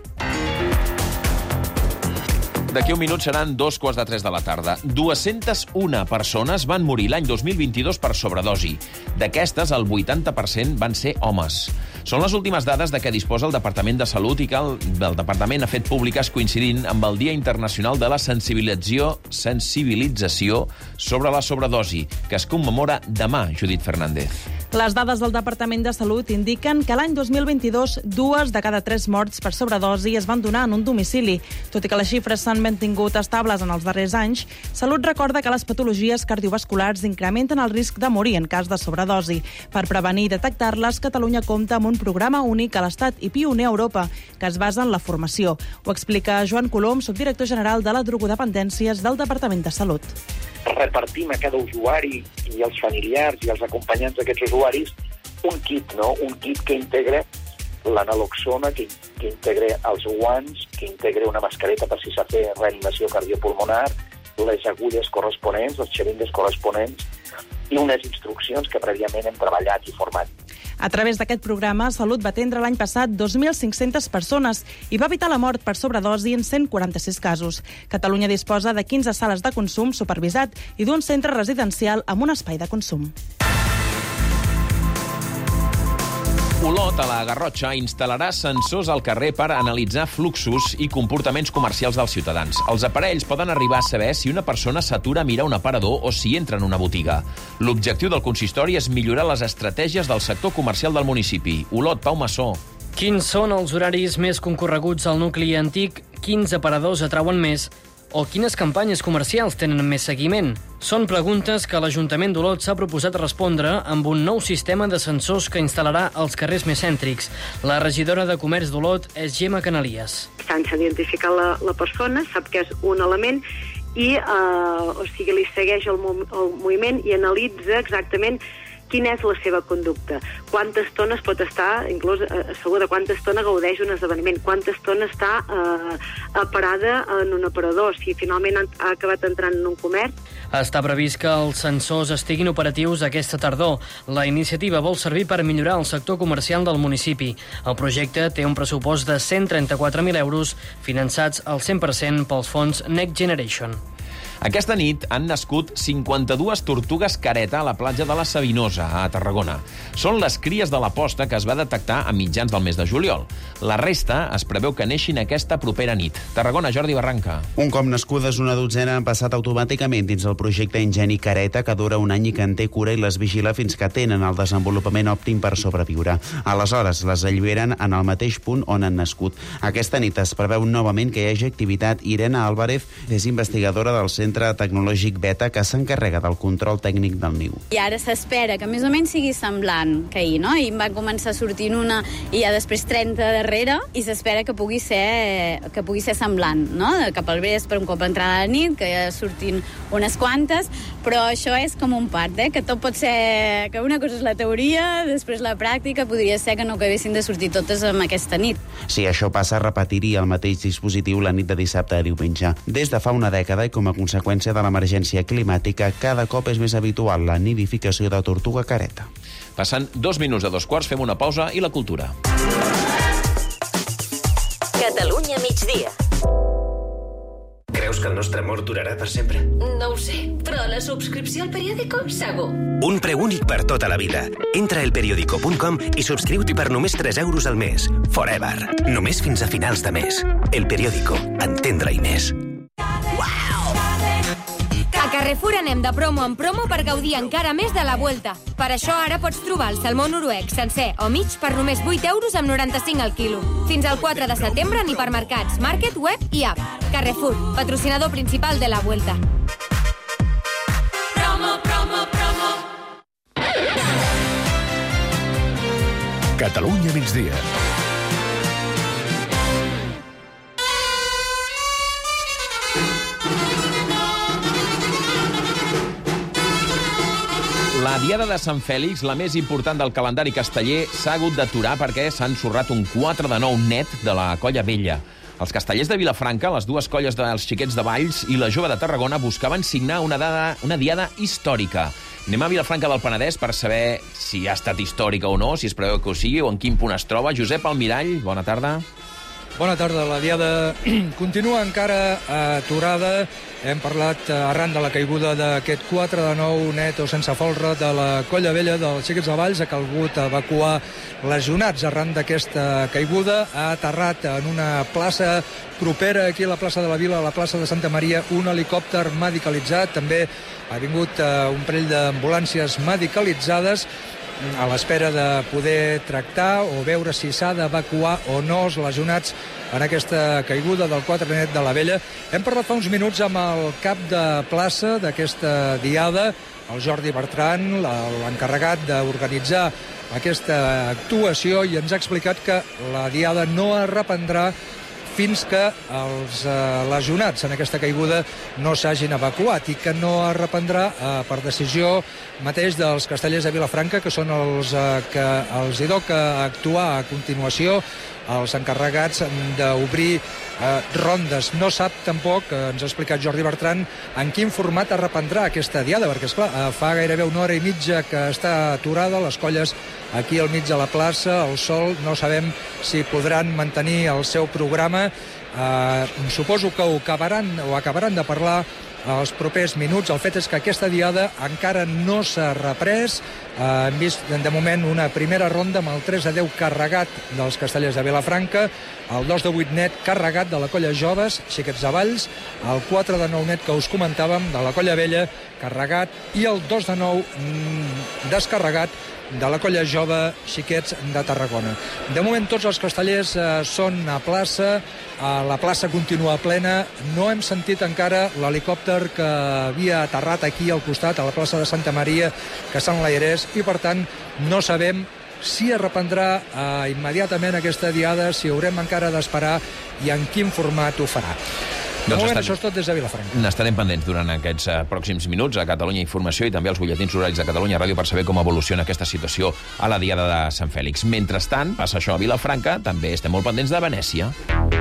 D'aquí un minut seran dos quarts de tres de la tarda. dues-centes una persones van morir l'any dos mil vint-i-dos per sobredosi. D'aquestes, el vuitanta per cent van ser homes. Són les últimes dades de què disposa el Departament de Salut i que el, el Departament ha fet públiques coincidint amb el Dia Internacional de la Sensibilització, sensibilització sobre la sobredosi, que es commemora demà, Judit Fernández. Les dades del Departament de Salut indiquen que l'any dos mil vint-i-dos dues de cada tres morts per sobredosi es van donar en un domicili. Tot i que les xifres s'han mantingut estables en els darrers anys, Salut recorda que les patologies cardiovasculars incrementen el risc de morir en cas de sobredosi. Per prevenir i detectar-les, Catalunya compta amb un programa únic a l'Estat i pioner a Europa, que es basa en la formació. Ho explica Joan Colom, subdirector general de la drogodependències del Departament de Salut. Repartim a cada usuari i els familiars i els acompanyants d'aquests usuaris un kit, no? Un kit que integra la naloxona, que, que integra els guants, que integra una mascareta per si s'ha de fer reanimació cardiopulmonar, les agulles corresponents, els xeringues corresponents i unes instruccions que prèviament hem treballat i format. A través d'aquest programa, Salut va atendre l'any passat dos mil cinc-centes persones i va evitar la mort per sobredosi en cent quaranta-sis casos. Catalunya disposa de quinze sales de consum supervisat i d'un centre residencial amb un espai de consum. Olot, a la Garrotxa, instal·larà sensors al carrer per analitzar fluxos i comportaments comercials dels ciutadans. Els aparells poden arribar a saber si una persona s'atura a mirar un aparador o si entra en una botiga. L'objectiu del consistori és millorar les estratègies del sector comercial del municipi. Olot, Pau Massó. Quins són els horaris més concorreguts al nucli antic? Quins aparadors atrauen més? O quines campanyes comercials tenen més seguiment? Són preguntes que l'Ajuntament d'Olot s'ha proposat respondre amb un nou sistema de sensors que instal·larà als carrers més cèntrics. La regidora de Comerç d'Olot és Gemma Canalies. Sense identificar la, la persona, sap que és un element i eh, o sigui, li segueix el, el moviment i analitza exactament quina és la seva conducta, quanta estona es pot estar, inclús segur de quanta estona gaudeix un esdeveniment, quanta estona està eh, parada en un aparador, si finalment ha acabat entrant en un comerç. Està previst que els sensors estiguin operatius aquesta tardor. La iniciativa vol servir per millorar el sector comercial del municipi. El projecte té un pressupost de cent trenta-quatre mil euros, finançats al cent per cent pels fons Next Generation. Aquesta nit han nascut cinquanta-dues tortugues careta a la platja de la Sabinosa, a Tarragona. Són les cries de la posta que es va detectar a mitjans del mes de juliol. La resta es preveu que neixin aquesta propera nit. Tarragona, Jordi Barranca. Un cop nascudes, una dotzena han passat automàticament dins el projecte Ingeni Careta, que dura un any i que en té cura i les vigila fins que tenen el desenvolupament òptim per sobreviure. Aleshores, les alliberen en el mateix punt on han nascut. Aquesta nit es preveu novament que hi hagi activitat. Irene Álvarez és investigadora del Centre Tecnològic Beta, que s'encarrega del control tècnic del niu. I ara s'espera que més o menys sigui semblant que ahir, no? I va començar sortint una i ja després trenta darrere, i s'espera que pugui ser que pugui ser semblant, no? Cap al vespre, un cop entrada la nit, que ja sortin unes quantes, però això és com un part, eh? Que tot pot ser... que una cosa és la teoria, després la pràctica, podria ser que no acabessin de sortir totes en aquesta nit. Si això passa, repetiria el mateix dispositiu la nit de dissabte a diumenge. Des de fa una dècada i com a conseqüència conseqüència de l'emergència climàtica, cada cop és més habitual la nidificació de tortuga careta. Passant dos minuts de dos quarts, fem una pausa i la cultura. Catalunya migdia. Creus que el nostre amor durarà per sempre? No ho sé, però la subscripció al periòdico segur. Un preu únic per tota la vida. Entra a elperiodico punt com i subscriu-t'hi per només tres euros al mes. Forever. Només fins a finals de mes. El Periódico. Entendre-hi més. A Carrefour anem de promo en promo per gaudir encara més de la Vuelta. Per això ara pots trobar el salmó noruec sencer o mig per només vuit euros amb noranta-cinc al quilo. Fins al quatre de setembre en hipermercats, market, web i app. Carrefour, patrocinador principal de la Vuelta. Promo, promo, promo. Catalunya migdia. La Diada de Sant Fèlix, la més important del calendari casteller, s'ha hagut d'aturar perquè s'ha ensorrat un quatre de nou net de la Colla Vella. Els castellers de Vilafranca, les dues colles dels Xiquets de Valls i la Jove de Tarragona buscaven signar una, dada, una diada històrica. Anem a Vilafranca del Penedès per saber si ha estat històrica o no, si es preveu que ho sigui o en quin punt es troba. Josep Almirall, bona tarda. Bona tarda. La diada continua encara aturada. Hem parlat arran de la caiguda d'aquest quatre de nou net o sense folre de la Colla Vella dels Xiquets de Valls. Ha calgut evacuar lesionats arran d'aquesta caiguda. Ha aterrat en una plaça propera aquí a la plaça de la Vila, a la plaça de Santa Maria, un helicòpter medicalitzat. També ha vingut un parell d'ambulàncies medicalitzades a l'espera de poder tractar o veure si s'ha d'evacuar o no els lesionats en aquesta caiguda del quatre net de la Vella. Hem parlat fa uns minuts amb el cap de plaça d'aquesta diada, el Jordi Bertran, l'encarregat d'organitzar aquesta actuació, i ens ha explicat que la diada no es reprendrà fins que els eh, lesionats en aquesta caiguda no s'hagin evacuat i que no es reprendrà eh, per decisió mateix dels castellers de Vilafranca, que són els eh, que els hi toca actuar a continuació, els encarregats d'obrir eh, rondes. No sap tampoc, eh, ens ha explicat Jordi Bertran, en quin format es reprendrà aquesta diada, perquè esclar, eh, fa gairebé una hora i mitja que està aturada, les colles aquí al mig de la plaça, el sol, no sabem si podran mantenir el seu programa. Eh, suposo que ho acabaran, ho acabaran de parlar els propers minuts. El fet és que aquesta diada encara no s'ha reprès. Eh, hem vist de moment una primera ronda amb el tres a deu carregat dels castellers de Vilafranca, el dos de vuit net carregat de la colla Joves, Xiquets de Valls, el quatre de nou net que us comentàvem de la colla Vella, carregat, i el dos de nou mm, descarregat de la colla jove Xiquets de Tarragona. De moment tots els castellers eh, són a plaça, eh, la plaça continua plena, no hem sentit encara l'helicòpter que havia aterrat aquí al costat, a la plaça de Santa Maria, que s'enlairés, i per tant no sabem si es reprendrà eh, immediatament aquesta diada, si haurem encara d'esperar i en quin format ho farà. De Doncs moment, estarem, això és tot des de Vilafranca. N'estarem pendents durant aquests uh, pròxims minuts a Catalunya Informació i també als butlletins horaris de Catalunya Ràdio per saber com evoluciona aquesta situació a la Diada de Sant Fèlix. Mentrestant, passa això a Vilafranca, també estem molt pendents de Venècia.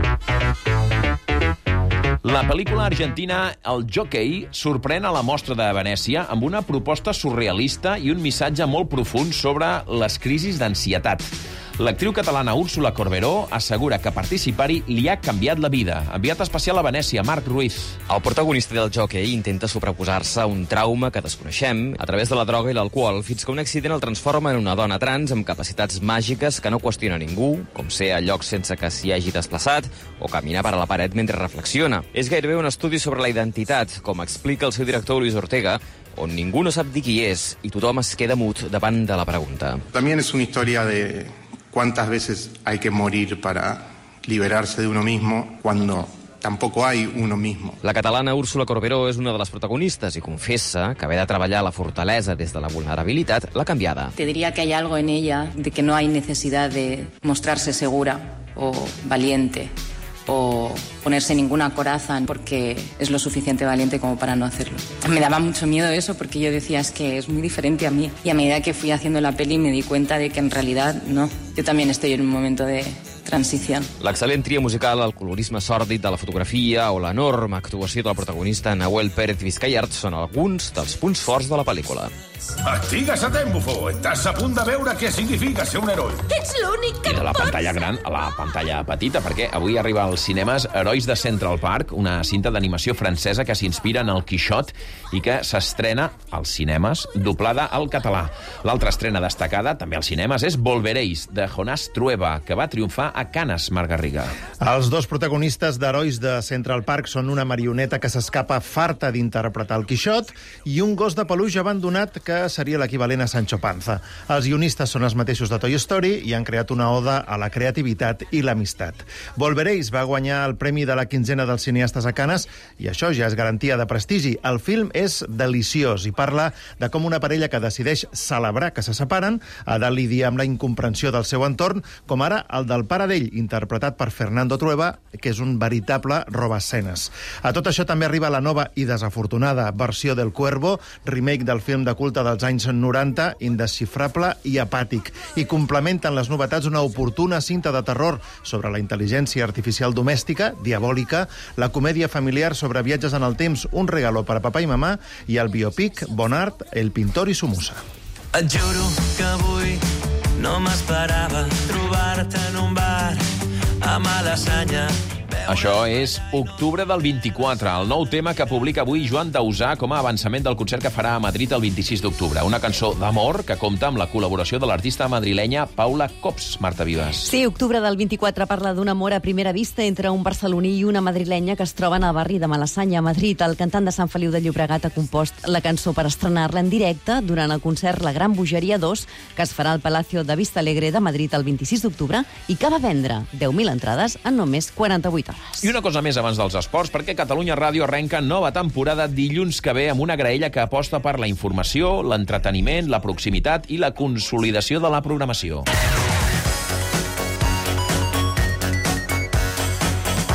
La pel·lícula argentina El Jockey sorprèn a la Mostra de Venècia amb una proposta surrealista i un missatge molt profund sobre les crisis d'ansietat. L'actriu catalana Úrsula Corberó assegura que participar-hi li ha canviat la vida. Enviat especial a Venècia, Marc Ruiz. El protagonista del Jockey intenta sobreposar-se a un trauma que desconeixem a través de la droga i l'alcohol fins que un accident el transforma en una dona trans amb capacitats màgiques que no qüestiona ningú, com ser a llocs sense que s'hi hagi desplaçat o caminar per a la paret mentre reflexiona. És gairebé un estudi sobre la identitat, com explica el seu director Luis Ortega, on ningú no sap dir qui és i tothom es queda mut davant de la pregunta. También es una historia de cuántas veces hay que morir para liberarse de uno mismo cuando tampoco hay uno mismo. La catalana Úrsula Corberó és una de les protagonistes i confessa que haver de treballar la fortalesa des de la vulnerabilitat l'ha canviada. Te diría que hay algo en ella de que no hay necesidad de mostrarse segura o valiente o ponerse ninguna coraza porque es lo suficiente valiente como para no hacerlo. Me daba mucho miedo eso porque yo decía, es que es muy diferente a mí. Y a medida que fui haciendo la peli me di cuenta de que en realidad no. Yo también estoy en un momento de transició. L'excel·lent tria musical, el colorisme sòrdid de la fotografia o l'enorme actuació de la protagonista Nahuel Pérez Vizcayart són alguns dels punts forts de la pel·lícula. Estigues atent, bufó. Estàs a punt de veure què significa ser un heroi. Ets l'únic que I de la pantalla gran a la pantalla petita, perquè avui arriba als cinemes Herois de Central Park, una cinta d'animació francesa que s'inspira en el Quixot i que s'estrena als cinemes doblada al català. L'altra estrena destacada, també als cinemes, és Volveréis, de Jonás Trueba, que va triomfar a Canes, Marc Garriga. Els dos protagonistes d'Herois de Central Park són una marioneta que s'escapa farta d'interpretar el Quixot i un gos de peluix abandonat que seria l'equivalent a Sancho Panza. Els guionistes són els mateixos de Toy Story i han creat una oda a la creativitat i l'amistat. Volveréis va guanyar el premi de la quinzena dels cineastes a Canes i això ja és garantia de prestigi. El film és deliciós i parla de com una parella que decideix celebrar que se separen ha de lidiar amb la incomprensió del seu entorn, com ara el del pare d'ell, interpretat per Fernando Trueba, que és un veritable robaescenes. A tot això també arriba la nova i desafortunada versió del Cuervo, remake del film de culte dels anys noranta, indesxifrable i apàtic, i complementen les novetats una oportuna cinta de terror sobre la intel·ligència artificial domèstica, diabòlica, la comèdia familiar sobre viatges en el temps, un regalo per a papà i mamà, i el biopic Bon Art, el pintor i su musa. Et juro que avui no m'esperava trobar-te en un bar a Malassanya. Això és Octubre del vint-i-quatre, el nou tema que publica avui Joan Dausà com a avançament del concert que farà a Madrid el vint-i-sis d'octubre. Una cançó d'amor que compta amb la col·laboració de l'artista madrilenya Paula Cops. Marta Vives. Sí, Octubre del vint-i-quatre parla d'un amor a primera vista entre un barceloní i una madrilenya que es troben al barri de Malassanya, a Madrid. El cantant de Sant Feliu de Llobregat ha compost la cançó per estrenar-la en directe durant el concert La Gran Bogeria dos, que es farà al Palacio de Vista Alegre de Madrid el vint-i-sis d'octubre i que va vendre deu mil entrades en només quaranta-vuit hores. I una cosa més abans dels esports, perquè Catalunya Ràdio arrenca nova temporada dilluns que ve amb una graella que aposta per la informació, l'entreteniment, la proximitat i la consolidació de la programació.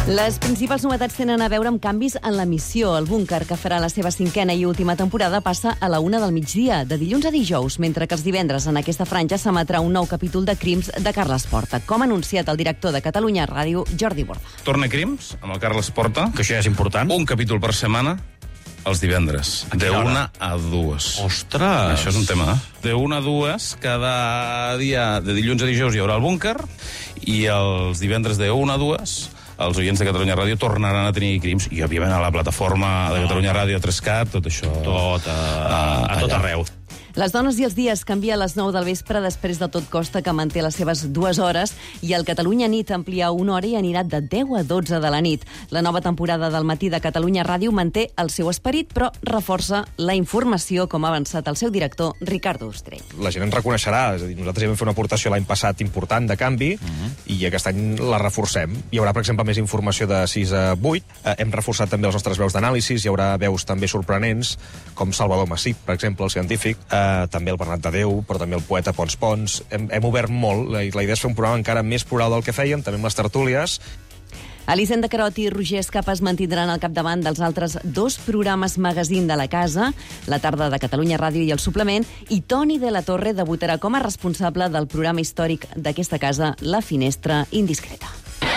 Les principals novetats tenen a veure amb canvis en l'emissió. El Búnquer, que farà la seva cinquena i última temporada, passa a la una del migdia, de dilluns a dijous, mentre que els divendres en aquesta franja s'emetrà un nou capítol de Crims de Carles Porta, com ha anunciat el director de Catalunya Ràdio, Jordi Borda. Torna Crims, amb el Carles Porta, que això ja és important. Un capítol per setmana, els divendres, de una a dues. Ostres! Això és un tema, eh? De una a dues, cada dia, de dilluns a dijous, hi haurà el Búnquer, i els divendres de una a dues, els oients de Catalunya Ràdio tornaran a tenir Crims, i òbviament a la plataforma de Catalunya Ràdio, a tres-cat, tot això... Tot, a, a, a tot arreu. Les dones i els dies canvia a les nou del vespre després de Tot Costa, que manté les seves dues hores, i el Catalunya Nit amplia una hora i anirà de deu a dotze de la nit. La nova temporada del matí de Catalunya Ràdio manté el seu esperit, però reforça la informació, com ha avançat el seu director, Ricardo Ostrell. La gent ens reconeixerà, és a dir, nosaltres ja vam fer una aportació l'any passat important de canvi, uh-huh. i aquest any la reforcem. Hi haurà, per exemple, més informació de sis a vuit, eh, hem reforçat també les nostres veus d'anàlisis, hi haurà veus també sorprenents, com Salvador Massip, per exemple, el científic, eh, també el Bernat Tadeu, però també el poeta Pons Pons. Hem, hem obert molt, la, la idea és fer un programa encara més plural del que fèiem, també amb les tertúlies. Elisenda Carot i Roger Escapa es mantindran al capdavant dels altres dos programes magazine de la casa, La tarda de Catalunya Ràdio i El Suplement, i Toni de la Torre debutarà com a responsable del programa històric d'aquesta casa, La Finestra Indiscreta.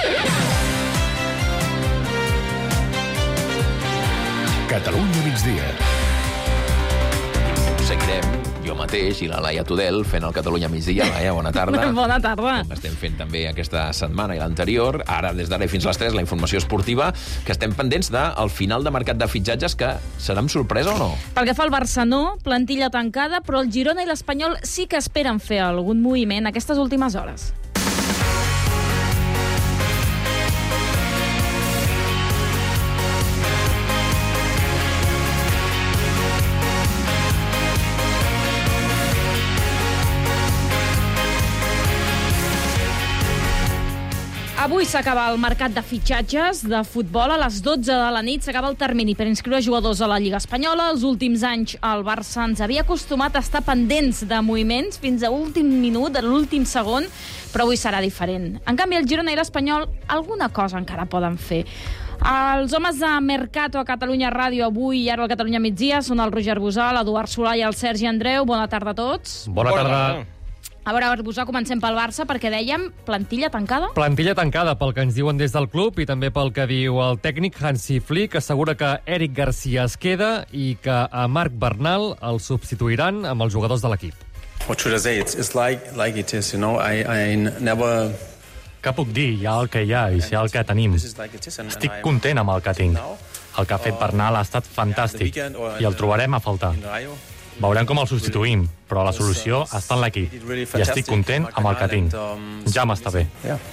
Catalunya migdia. Seguirem, jo mateix i la Laia Tudel, fent el Catalunya migdia. Laia, bona tarda. Bona tarda. Com estem fent també aquesta setmana i l'anterior. Ara, des d'ara fins a les tres, la informació esportiva, que estem pendents del final de mercat de fitxatges, que serà amb sorpresa o no? Pel que fa al Barça, no. Plantilla tancada, però el Girona i l'Espanyol sí que esperen fer algun moviment aquestes últimes hores. Avui s'acaba el mercat de fitxatges de futbol. A les dotze de la nit s'acaba el termini per inscriure jugadors a la Lliga Espanyola. Els últims anys el Barça ens havia acostumat a estar pendents de moviments fins a últim minut, a l'últim segon, però avui serà diferent. En canvi, el Girona i l'Espanyol alguna cosa encara poden fer. Els homes de Mercato a Catalunya Ràdio avui i ara al Catalunya migdia són el Roger Arbusà, l'Eduard Solà i el Sergi Andreu. Bona tarda a tots. Bona tarda. A veure, Arbusà, comencem pel Barça, perquè dèiem plantilla tancada? Plantilla tancada, pel que ens diuen des del club i també pel que diu el tècnic Hansi Flick, assegura que Eric Garcia es queda i que a Marc Bernal el substituiran amb els jugadors de l'equip. What should I say? It's, it's like, like it is, you know, I, I never... Què puc dir? Hi ha el que hi ha i sé el que tenim. Estic content amb el que tinc. El que ha fet Bernal ha estat fantàstic i el trobarem a faltar. Veurem com el substituïm, però la solució està en l'equip. I estic content amb el que tinc. Ja m'està bé.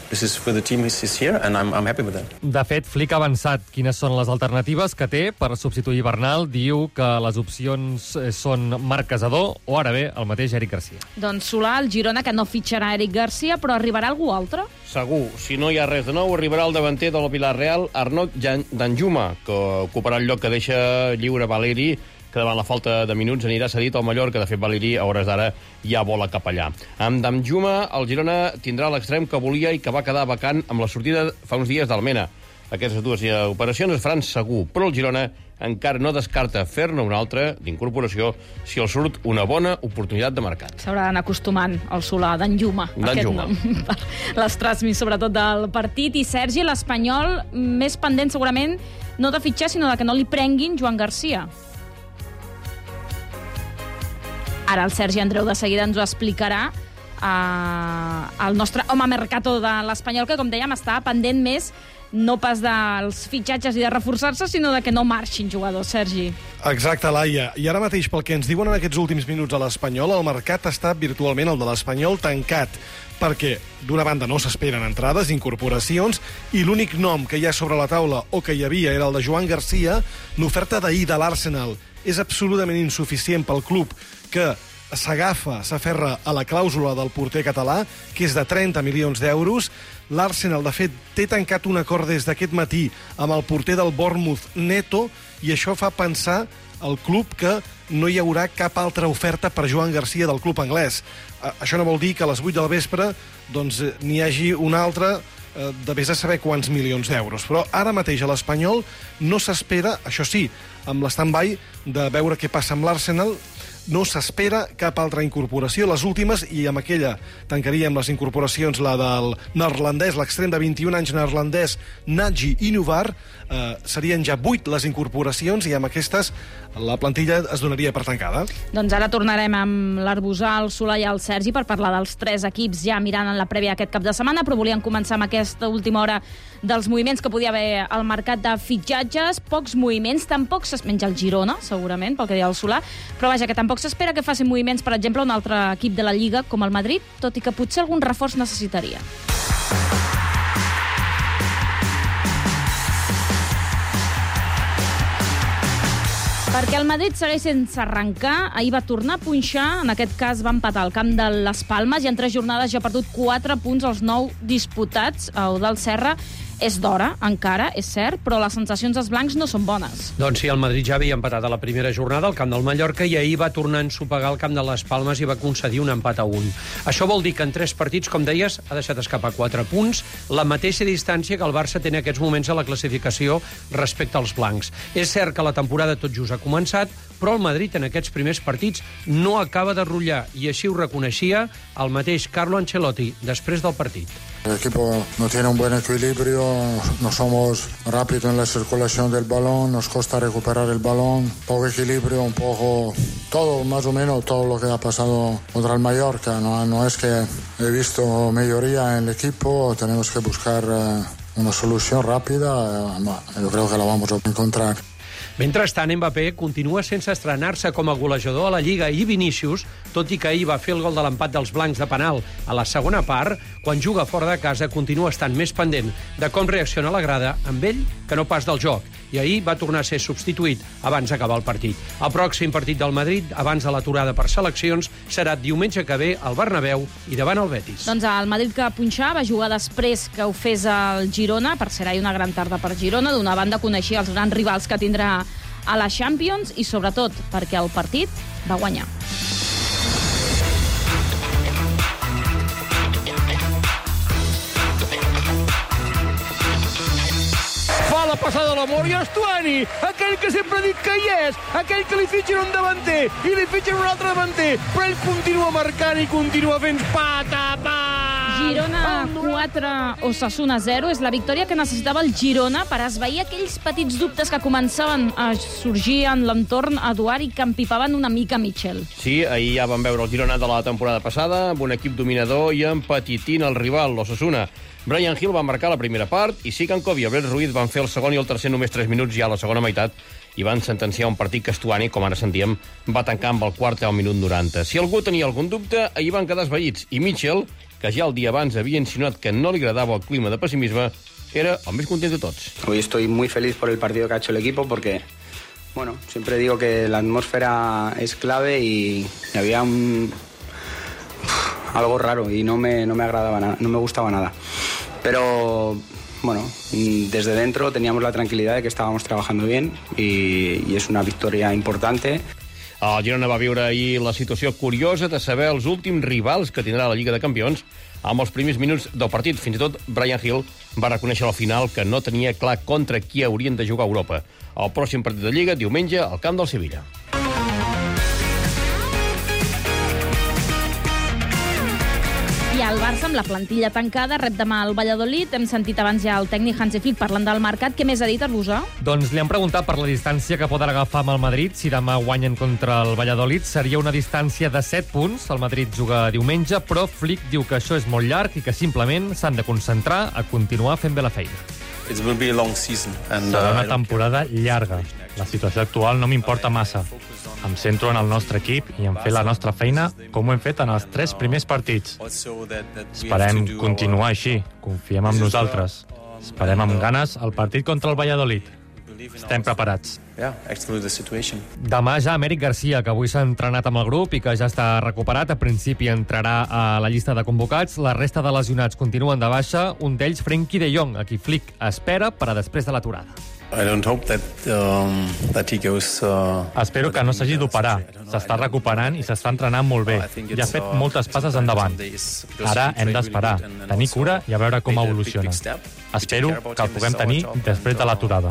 De fet, Flick ha avançat quines són les alternatives que té per substituir Bernal. Diu que les opcions són Marc Casador o, ara bé, el mateix Eric Garcia. Doncs Solà, el Girona, que no fitxarà Eric Garcia, però arribarà algú altre? Segur. Si no hi ha res de nou, arribarà el davanter de la Villarreal, Arnaud Danjuma, que ocuparà el lloc que deixa lliure Valeri, que davant la falta de minuts anirà cedit al Mallorca. De fet, Valeri, a hores d'ara, ja vola cap allà. Amb Danjuma, el Girona tindrà l'extrem que volia i que va quedar vacant amb la sortida fa uns dies d'Almena. Aquestes dues operacions es faran segur, però el Girona encara no descarta fer-ne una altra d'incorporació si el surt una bona oportunitat de mercat. S'haurà d'anar acostumant el Solà, Danjuma, aquest nom, per les trasmis, sobretot del partit. I Sergi, l'Espanyol, més pendent segurament no de fitxar, sinó de que no li prenguin Joan Garcia. Ara el Sergi Andreu de seguida ens ho explicarà. Uh, el nostre home mercato de l'Espanyol, que, com dèiem, està pendent més no pas dels fitxatges i de reforçar-se, sinó de que no marxin jugadors, Sergi. Exacte, Laia. I ara mateix, pel que ens diuen en aquests últims minuts a l'Espanyol, el mercat està virtualment, el de l'Espanyol, tancat, perquè, d'una banda, no s'esperen entrades, incorporacions, i l'únic nom que hi ha sobre la taula, o que hi havia, era el de Joan Garcia. L'oferta d'ahir de l'Arsenal és absolutament insuficient pel club, que s'agafa, s'aferra a la clàusula del porter català, que és de trenta milions d'euros. L'Arsenal, de fet, té tancat un acord des d'aquest matí amb el porter del Bournemouth, Neto, i això fa pensar al club que no hi haurà cap altra oferta per Joan Garcia del club anglès. Això no vol dir que a les vuit del vespre doncs, n'hi hagi una altra eh, de vés a saber quants milions d'euros. Però ara mateix a l'Espanyol no s'espera, això sí, amb l'stand-by de veure què passa amb l'Arsenal, no s'espera cap altra incorporació. Les últimes, i amb aquella tancaríem les incorporacions, la del neerlandès, l'extrem de vint-i-un anys neerlandès, Nadji Inovar, eh, serien ja vuit les incorporacions, i amb aquestes la plantilla es donaria per tancada. Doncs ara tornarem amb l'Arbusà, el Solà i el Sergi per parlar dels tres equips ja mirant en la prèvia aquest cap de setmana, però volíem començar amb aquesta última hora dels moviments que podia haver al mercat de fitxatges. Pocs moviments, tampoc es menja el Girona, segurament, pel que deia el Solà, però vaja, que tampoc s'espera que facin moviments, per exemple, un altre equip de la Lliga, com el Madrid, tot i que potser algun reforç necessitaria. Perquè el Madrid segueix sense arrencar. Ahir va tornar a punxar, en aquest cas va empatar al camp de les Palmes, i en tres jornades ja ha perdut quatre punts als nou disputats. El del Serra és d'hora, encara, és cert, però les sensacions dels blancs no són bones. Doncs sí, el Madrid ja havia empatat a la primera jornada al camp del Mallorca i ahir va tornar a ensopegar al camp de les Palmes i va concedir un empat a un. Això vol dir que en tres partits, com deies, ha deixat escapar quatre punts, la mateixa distància que el Barça té en aquests moments a la classificació respecte als blancs. És cert que la temporada tot just ha començat, però el Madrid en aquests primers partits no acaba de rotllar, i així ho reconeixia el mateix Carlo Ancelotti després del partit. El equipo no tiene un buen equilibrio, no somos rápidos en la circulación del balón, nos cuesta recuperar el balón, poco equilibrio, un poco todo, más o menos todo lo que ha pasado contra el Mallorca. No, no es que he visto mejoría en el equipo, tenemos que buscar uh, una solución rápida, uh, yo creo que la vamos a encontrar. Mentrestant, Mbappé continua sense estrenar-se com a golejador a la Lliga, i Vinícius, tot i que ahir va fer el gol de l'empat dels blancs de penal a la segona part, quan juga fora de casa continua estant més pendent de com reacciona la grada amb ell que no pas del joc, i ahir va tornar a ser substituït abans d'acabar el partit. El pròxim partit del Madrid, abans de l'aturada per seleccions, serà diumenge que ve al Bernabéu i davant el Betis. Doncs el Madrid que punxar va jugar després que ho fes el Girona, per ser ahir una gran tarda per Girona. D'una banda coneixia els grans rivals que tindrà a la Champions, i sobretot perquè el partit va guanyar. Fa la passada de l'amor i Estuani, aquell que sempre ha dit que hi és, aquell que li fitxen un davanter i li fitxen un altre davanter, però ell continua marcant i continua fent pata-pa! Girona quatre, Osasuna zero. És la victòria que necessitava el Girona per esvair aquells petits dubtes que començaven a sorgir en l'entorn Eduard i que empipaven una mica Michel. Sí, ahir ja vam veure el Girona de la temporada passada, amb un equip dominador i empetitint el rival, l'Osasuna. Brian Hill va marcar la primera part i Sikankov i Abel Ruiz van fer el segon i el tercer només tres minuts ja a la segona meitat, i van sentenciar un partit que Estuani, com ara sentíem, va tancar amb el quart al minut noranta. Si algú tenia algun dubte, ahir van quedar esvaïts, i Michel, que ja el dia abans havia insinuat que no li agradava el clima de pessimisme, era el més content de tots. Hoy estoy muy feliz por el partido que ha hecho el equipo porque, bueno, siempre digo que la atmósfera es clave y había un... algo raro y no me, no me agradaba nada, no me gustaba nada. Pero, bueno, desde dentro teníamos la tranquilidad de que estábamos trabajando bien y, y es una victoria importante. El Girona va viure ahir la situació curiosa de saber els últims rivals que tindrà la Lliga de Campions amb els primers minuts del partit. Fins i tot Brian Hill va reconèixer al final que no tenia clar contra qui haurien de jugar a Europa. El pròxim partit de Lliga, diumenge, al camp del Sevilla. I el Barça, amb la plantilla tancada, rep demà el Valladolid. Hem sentit abans ja el tècnic Hansi Flick parlant del mercat. Què més ha dit Arbusà? Doncs li han preguntat per la distància que poden agafar amb el Madrid. Si demà guanyen contra el Valladolid, seria una distància de set punts. El Madrid juga diumenge, però Flick diu que això és molt llarg i que simplement s'han de concentrar a continuar fent bé la feina. Serà una temporada llarga. La situació actual no m'importa massa. Em centro en el nostre equip i en fer la nostra feina com ho hem fet en els tres primers partits. Esperem continuar així. Confiem en nosaltres. Esperem amb ganes el partit contra el Valladolid. Estem preparats. Demà ja Amèric Garcia, que avui s'ha entrenat amb el grup i que ja està recuperat. A principi entrarà a la llista de convocats. La resta de lesionats continuen de baixa. Un d'ells, Frenkie de Jong, a qui Flick espera per a després de l'aturada. I don't hope that, um, that he goes, uh, Espero que no s'hagi d'operar. s'està recuperant i s'està entrenant molt bé i ha fet moltes passes endavant. Ara hem d'esperar, tenir cura i a veure com evoluciona. Espero que el puguem tenir després de l'aturada.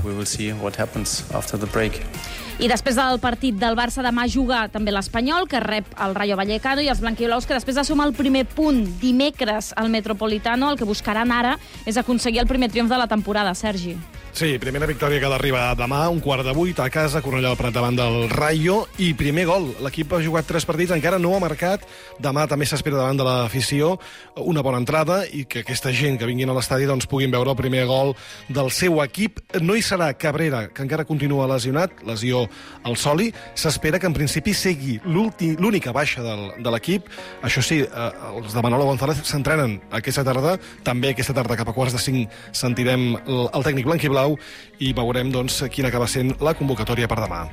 I després del partit del Barça demà juga també l'Espanyol, que rep el Rayo Vallecano, i els blanquiblaus, que després de sumar el primer punt dimecres al Metropolitano, el que buscaran ara és aconseguir el primer triomf de la temporada, Sergi. Sí, primera victòria que ha d'arribar demà, un quart de vuit, a casa, Cornellà del Prat davant del Rayo, i primer gol. L'equip ha jugat tres partits, encara no ha marcat. Demà també s'espera davant de l'afició una bona entrada i que aquesta gent que vinguin a l'estadi doncs, puguin veure el primer gol del seu equip. No hi serà Cabrera, que encara continua lesionat, lesió al soli. S'espera que en principi sigui l'única baixa del, de l'equip. Això sí, eh, els de Manolo González s'entrenen aquesta tarda. També aquesta tarda, cap a quarts de cinc, sentirem el, el tècnic blanquiblau i veurem doncs, quina acaba sent la convocatòria per demà.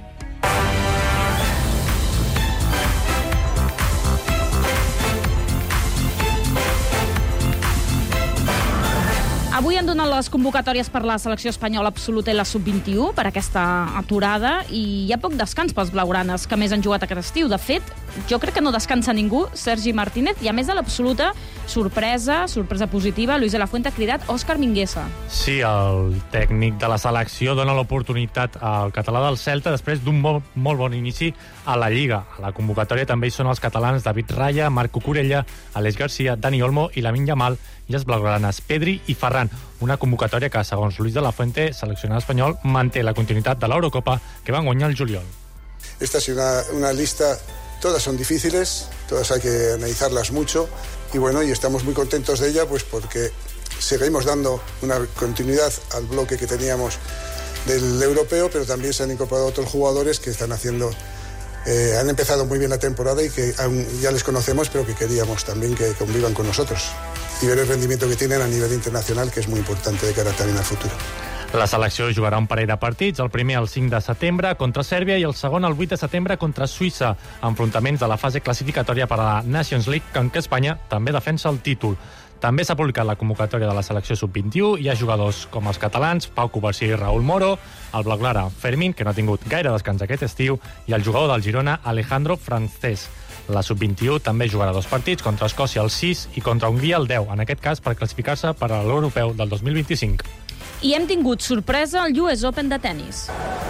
Avui han donat les convocatòries per la selecció espanyola absoluta i la sub vint-i-u per aquesta aturada i hi ha poc descans pels blaugranes que més han jugat aquest estiu. De fet, jo crec que no descansa ningú, Sergi Martínez, i a més de l'absoluta sorpresa, sorpresa positiva, Luis de la Fuente ha cridat Òscar Mingueza. Sí, el tècnic de la selecció dona l'oportunitat al català del Celta després d'un molt, molt bon inici a la Lliga. A la convocatòria també hi són els catalans David Raya, Marc Cucurella, Aleix Garcia, Dani Olmo i Lamine Yamal, i els blaugranes Pedri i Ferran. Una convocatòria que, segons Luis de la Fuente, seleccionat espanyol, manté la continuïtat de l'Eurocopa que van guanyar el juliol. Esta es una, una lista, todas son difíciles, todas hay que analizarlas mucho y bueno, y estamos muy contentos de ella pues porque seguimos dando una continuidad al bloque que teníamos del europeo, pero también se han incorporado otros jugadores que están haciendo eh, han empezado muy bien la temporada y que aún ya les conocemos, pero que queríamos también que convivan con nosotros y ver el rendimiento que tienen a nivel internacional, que es muy importante de cara también al futuro. La selecció jugarà un parell de partits, el primer el cinc de setembre contra Sèrbia i el segon el vuit de setembre contra Suïssa, enfrontaments de la fase classificatòria per a la Nations League, en què Espanya també defensa el títol. També s'ha publicat la convocatòria de la selecció sub vint-i-u, hi ha jugadors com els catalans, Pau Covarsí i Raúl Moro, el blaugrana Fermín, que no ha tingut gaire descans aquest estiu, i el jugador del Girona, Alejandro Francés. La sub vint-i-u també jugarà dos partits, contra Escòcia el sis i contra Hongria el deu, en aquest cas per classificar-se per a l'europeu del dos mil vint-i-cinc. I hem tingut sorpresa al U S Open de tennis.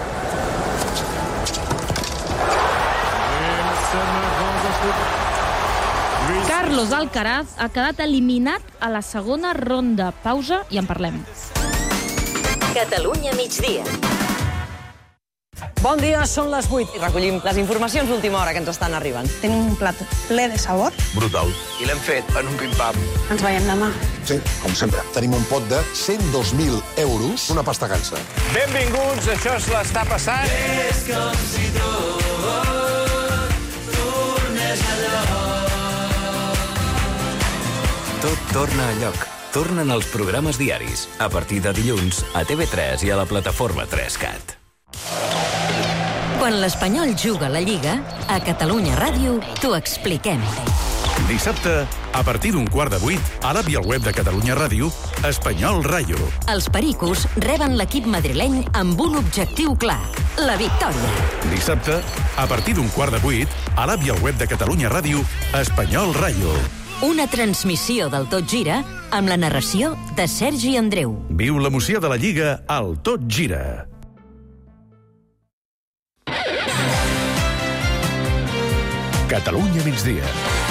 Carlos Alcaraz ha quedat eliminat a la segona ronda. Pausa i en parlem. Catalunya migdia. Bon dia, són les vuit i recollim les informacions d'última hora que ens estan arribant. Tenim un plat ple de sabor. Brutal. I l'hem fet en un pim-pam. Ens veiem demà. Sí, com sempre. Tenim un pot de cent dos mil euros, una pasta gansa. Benvinguts, això és l'Està passant. És com si tot tornés a lloc. Tot torna a lloc. Tornen els programes diaris. A partir de dilluns, a T V tres i a la plataforma tres cat. Quan l'Espanyol juga a la Lliga, a Catalunya Ràdio t'ho expliquem. Dissabte, a partir d'un quart de vuit, a l'app i al web de Catalunya Ràdio, Espanyol Rayo. Els pericos reben l'equip madrileny amb un objectiu clar, la victòria. Dissabte, a partir d'un quart de vuit, a l'app i al web de Catalunya Ràdio, Espanyol Rayo. Una transmissió del Tot Gira amb la narració de Sergi Andreu. Viu l'emoció de la Lliga al Tot Gira. Catalunya migdia.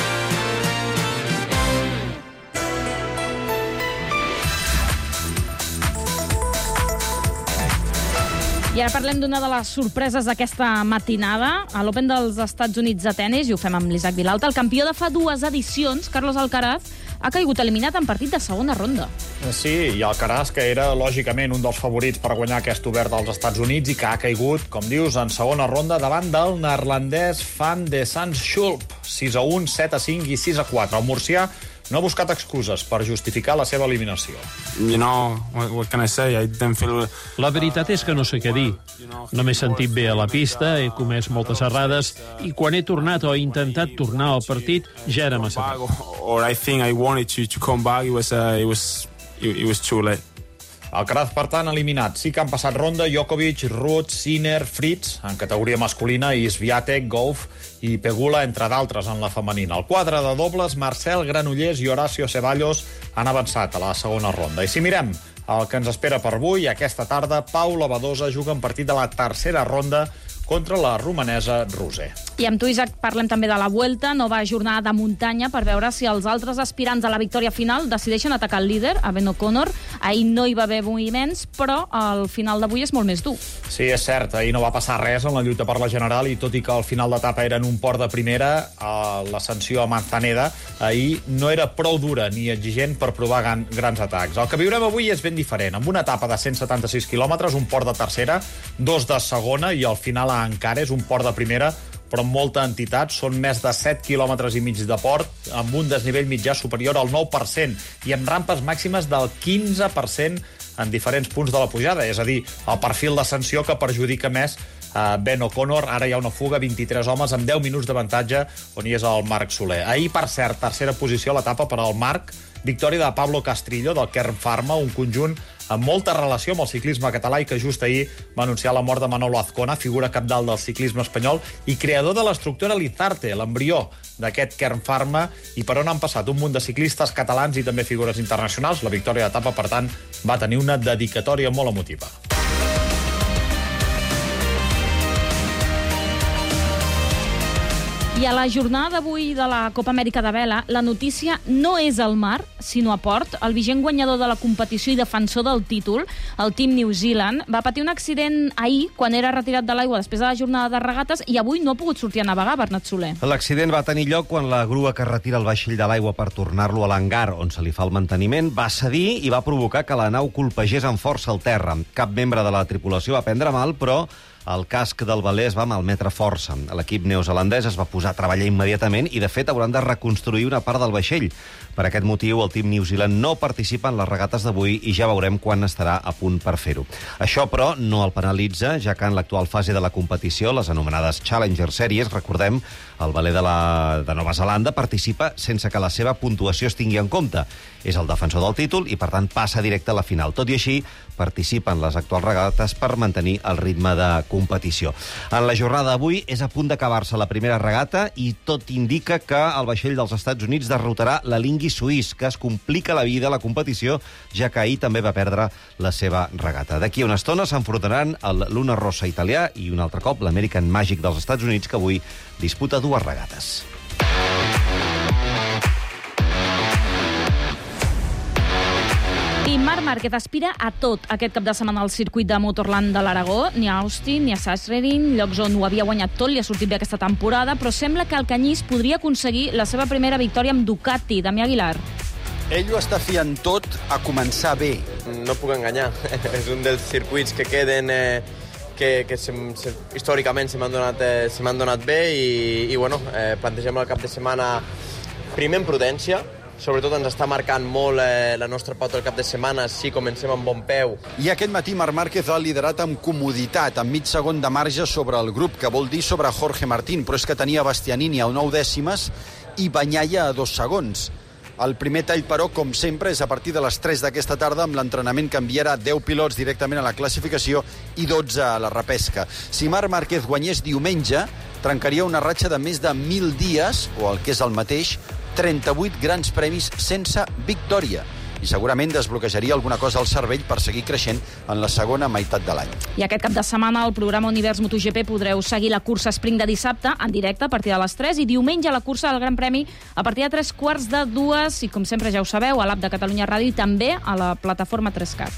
I ara parlem d'una de les sorpreses d'aquesta matinada, a l'Open dels Estats Units de tennis, i ho fem amb l'Isaac Vilalta. El campió de fa dues edicions, Carlos Alcaraz, ha caigut eliminat en partit de segona ronda. Sí, i Alcaraz, que era lògicament un dels favorits per guanyar aquest obert dels Estats Units i que ha caigut, com dius, en segona ronda davant del neerlandès Van de Zandschulp. sis a un, set a cinc i sis a quatre. El murcià no ha buscat excuses per justificar la seva eliminació. You know, what, what can I say? I didn't feel... La veritat és que no sé què dir. No m'he sentit bé a la pista, he comès moltes errades, i quan he tornat o he intentat tornar al partit, ja era massa tard. Or I think I wanted to, to come back, it was, uh, it was, it, it was too late. Alcaraz, per tant, eliminat. Sí que han passat ronda Djokovic, Ruud, Sinner, Fritz, en categoria masculina, i Swiatek, Gauff i Pegula, entre d'altres, en la femenina. El quadre de dobles, Marcel Granollers i Horacio Ceballos han avançat a la segona ronda. I si mirem el que ens espera per avui, aquesta tarda, Paula Badosa juga un partit de la tercera ronda contra la romanesa Ruse. I amb tu, Isaac, parlem també de la Vuelta, nova jornada de muntanya, per veure si els altres aspirants a la victòria final decideixen atacar el líder, a Ben O'Connor. Ahir no hi va haver moviments, però el final d'avui és molt més dur. Sí, és cert, ahir no va passar res en la lluita per la general, i tot i que al final d'etapa era en un port de primera, l'ascensió a Manzaneda ahir no era prou dura ni exigent per provar gran, grans atacs. El que viurem avui és ben diferent, amb una etapa de cent setanta-sis quilòmetres, un port de tercera, dos de segona, i al final encara és un port de primera, però amb molta entitat. Són més de set quilòmetres i mig de port, amb un desnivell mitjà superior al nou per cent i amb rampes màximes del quinze per cent en diferents punts de la pujada, és a dir, el perfil d'ascensió que perjudica més a Ben O'Connor. Ara hi ha una fuga, vint-i-tres homes amb deu minuts d'avantatge, on hi és el Marc Soler. Ahir, per cert, tercera posició a l'etapa per al Marc, victòria de Pablo Castrillo, del Kern Pharma, un conjunt amb molta relació amb el ciclisme català i que just ahir va anunciar la mort de Manolo Azcona, figura capdalt del ciclisme espanyol i creador de l'estructura Lizarte, l'embrió d'aquest Kern Pharma, i per on han passat un munt de ciclistes catalans i també figures internacionals. La victòria d'etapa, per tant, va tenir una dedicatòria molt emotiva. I a la jornada d'avui de la Copa Amèrica de Vela, la notícia no és al mar, sinó a port. El vigent guanyador de la competició i defensor del títol, el Team New Zealand, va patir un accident ahir quan era retirat de l'aigua després de la jornada de regates i avui no ha pogut sortir a navegar, Bernat Soler. L'accident va tenir lloc quan la grua que retira el vaixell de l'aigua per tornar-lo a l'hangar on se li fa el manteniment va cedir i va provocar que la nau colpegés amb força al terra. Cap membre de la tripulació va prendre mal, però el casc del veler es va malmetre força. L'equip neozelandès es va posar a treballar immediatament i, de fet, hauran de reconstruir una part del vaixell. Per aquest motiu, el Team New Zealand no participa en les regates d'avui i ja veurem quan estarà a punt per fer-ho. Això, però, no el penalitza, ja que en l'actual fase de la competició, les anomenades Challenger Series, recordem, el veler de, la, de Nova Zelanda participa sense que la seva puntuació es tingui en compte. És el defensor del títol i, per tant, passa directe a la final. Tot i així, participa en les actuals regates per mantenir el ritme de competició. En la jornada d'avui és a punt d'acabar-se la primera regata i tot indica que el vaixell dels Estats Units derrotarà l'Alinghi suís, que es complica la vida a la competició, ja que ahir també va perdre la seva regata. D'aquí a una estona s'enfrontaran el Luna Rossa italià i un altre cop l'American Magic dels Estats Units, que avui disputa dues regates. I Marc Márquez aspira a tot aquest cap de setmana al circuit de Motorland de l'Aragó. Ni a Austin, ni a Sachsenring, llocs on ho havia guanyat tot, li ha sortit bé aquesta temporada, però sembla que el canyís podria aconseguir la seva primera victòria amb Ducati. Damià Aguilar. Ell ho està fiant tot a començar bé. No puc enganyar. És un dels circuits que queden... Eh... que, que se, se, històricament se m'han donat, eh, se m'han donat bé i, i bueno, eh, plantegem el cap de setmana primer en prudència, sobretot ens està marcant molt eh, la nostra pauta del cap de setmana si comencem amb bon peu. I aquest matí Marc Márquez ha liderat amb comoditat, amb mig segon de marge sobre el grup, que vol dir sobre Jorge Martín, però és que tenia Bastianini a nou dècimes i Bagnaia a dos segons. El primer tall, però, com sempre, és a partir de les tres d'aquesta tarda, amb l'entrenament que enviarà deu pilots directament a la classificació i dotze a la repesca. Si Marc Márquez guanyés diumenge, trencaria una ratxa de més de mil dies, o el que és el mateix, trenta-vuit grans premis sense victòria. I segurament desbloquejaria alguna cosa al cervell per seguir creixent en la segona meitat de l'any. I aquest cap de setmana al programa Univers MotoGP podreu seguir la cursa Sprint de dissabte en directe a partir de les tres i diumenge la cursa del Gran Premi a partir de tres quarts de dues i, com sempre ja ho sabeu, a l'app de Catalunya Ràdio i també a la plataforma tres cat.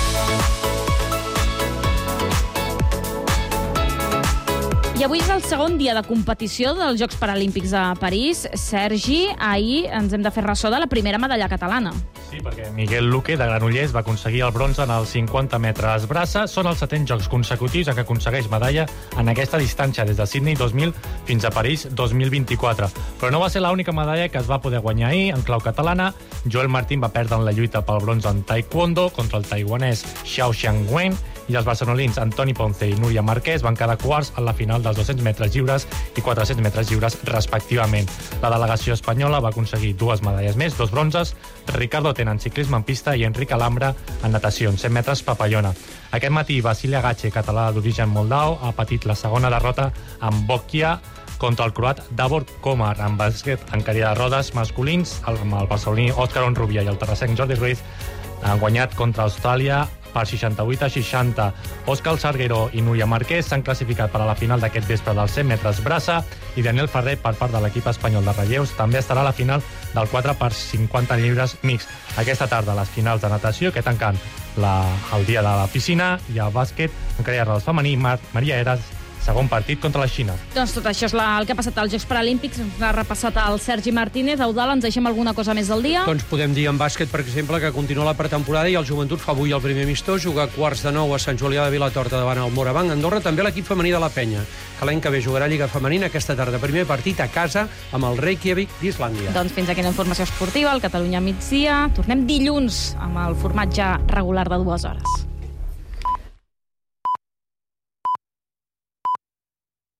I avui és el segon dia de competició dels Jocs Paralímpics de París. Sergi, ahir ens hem de fer ressò de la primera medalla catalana. Sí, perquè Miguel Luque, de Granollers, va aconseguir el bronze en els cinquanta metres braça. Són els setens Jocs consecutius en què aconsegueix medalla en aquesta distància, des de Sydney dos mil fins a París dos mil vint-i-quatre. Però no va ser l'única medalla que es va poder guanyar ahir en clau catalana. Joel Martín va perdre en la lluita pel bronze en taekwondo contra el taiwanès Xiao Xiangwen i els barcelonins Antoni Ponce i Núria Marquès van quedar quarts en la final dels dos-cents metres lliures i quatre-cents metres lliures respectivament. La delegació espanyola va aconseguir dues medalles més, dos bronzes, Ricardo Tena en ciclisme en pista i Enric Alhambra en natació, en cent metres papallona. Aquest matí, Vasili Agache, català d'origen moldau, ha patit la segona derrota en Bokia contra el croat Davor Komar. En bàsquet, en cadira de rodes masculins, amb el barceloní Òscar Onrubia i el terrassenc Jordi Ruiz han guanyat contra Austràlia per seixanta-vuit a seixanta. Òscar Sargueró i Núria Marquès s'han classificat per a la final d'aquest vespre dels cent metres braça i Daniel Ferrer, per part de l'equip espanyol de relleus, també estarà a la final del quatre per cinquanta lliures mix. Aquesta tarda, les finals de natació, que tanquen la, el dia de la piscina, i el bàsquet, en cadira de rodes femení, Mar Maria Eras, segon partit contra la Xina. Doncs tot això és la, el que ha passat als Jocs Paralímpics. Ens ha repassat el Sergi Martínez. Eudal, ens deixem alguna cosa més del dia? Doncs podem dir en bàsquet, per exemple, que continua la pretemporada i el Joventut fa avui el primer amistós, juga a quarts de nou a Sant Julià de Vilatorta davant el Morabanc Andorra, també l'equip femení de la Penya, que l'any que ve jugarà Lliga Femenina aquesta tarda. Primer partit a casa amb el Reykjavik d'Islàndia. Doncs fins aquí la informació esportiva, el Catalunya migdia. Tornem dilluns amb el formatge regular de dues hores.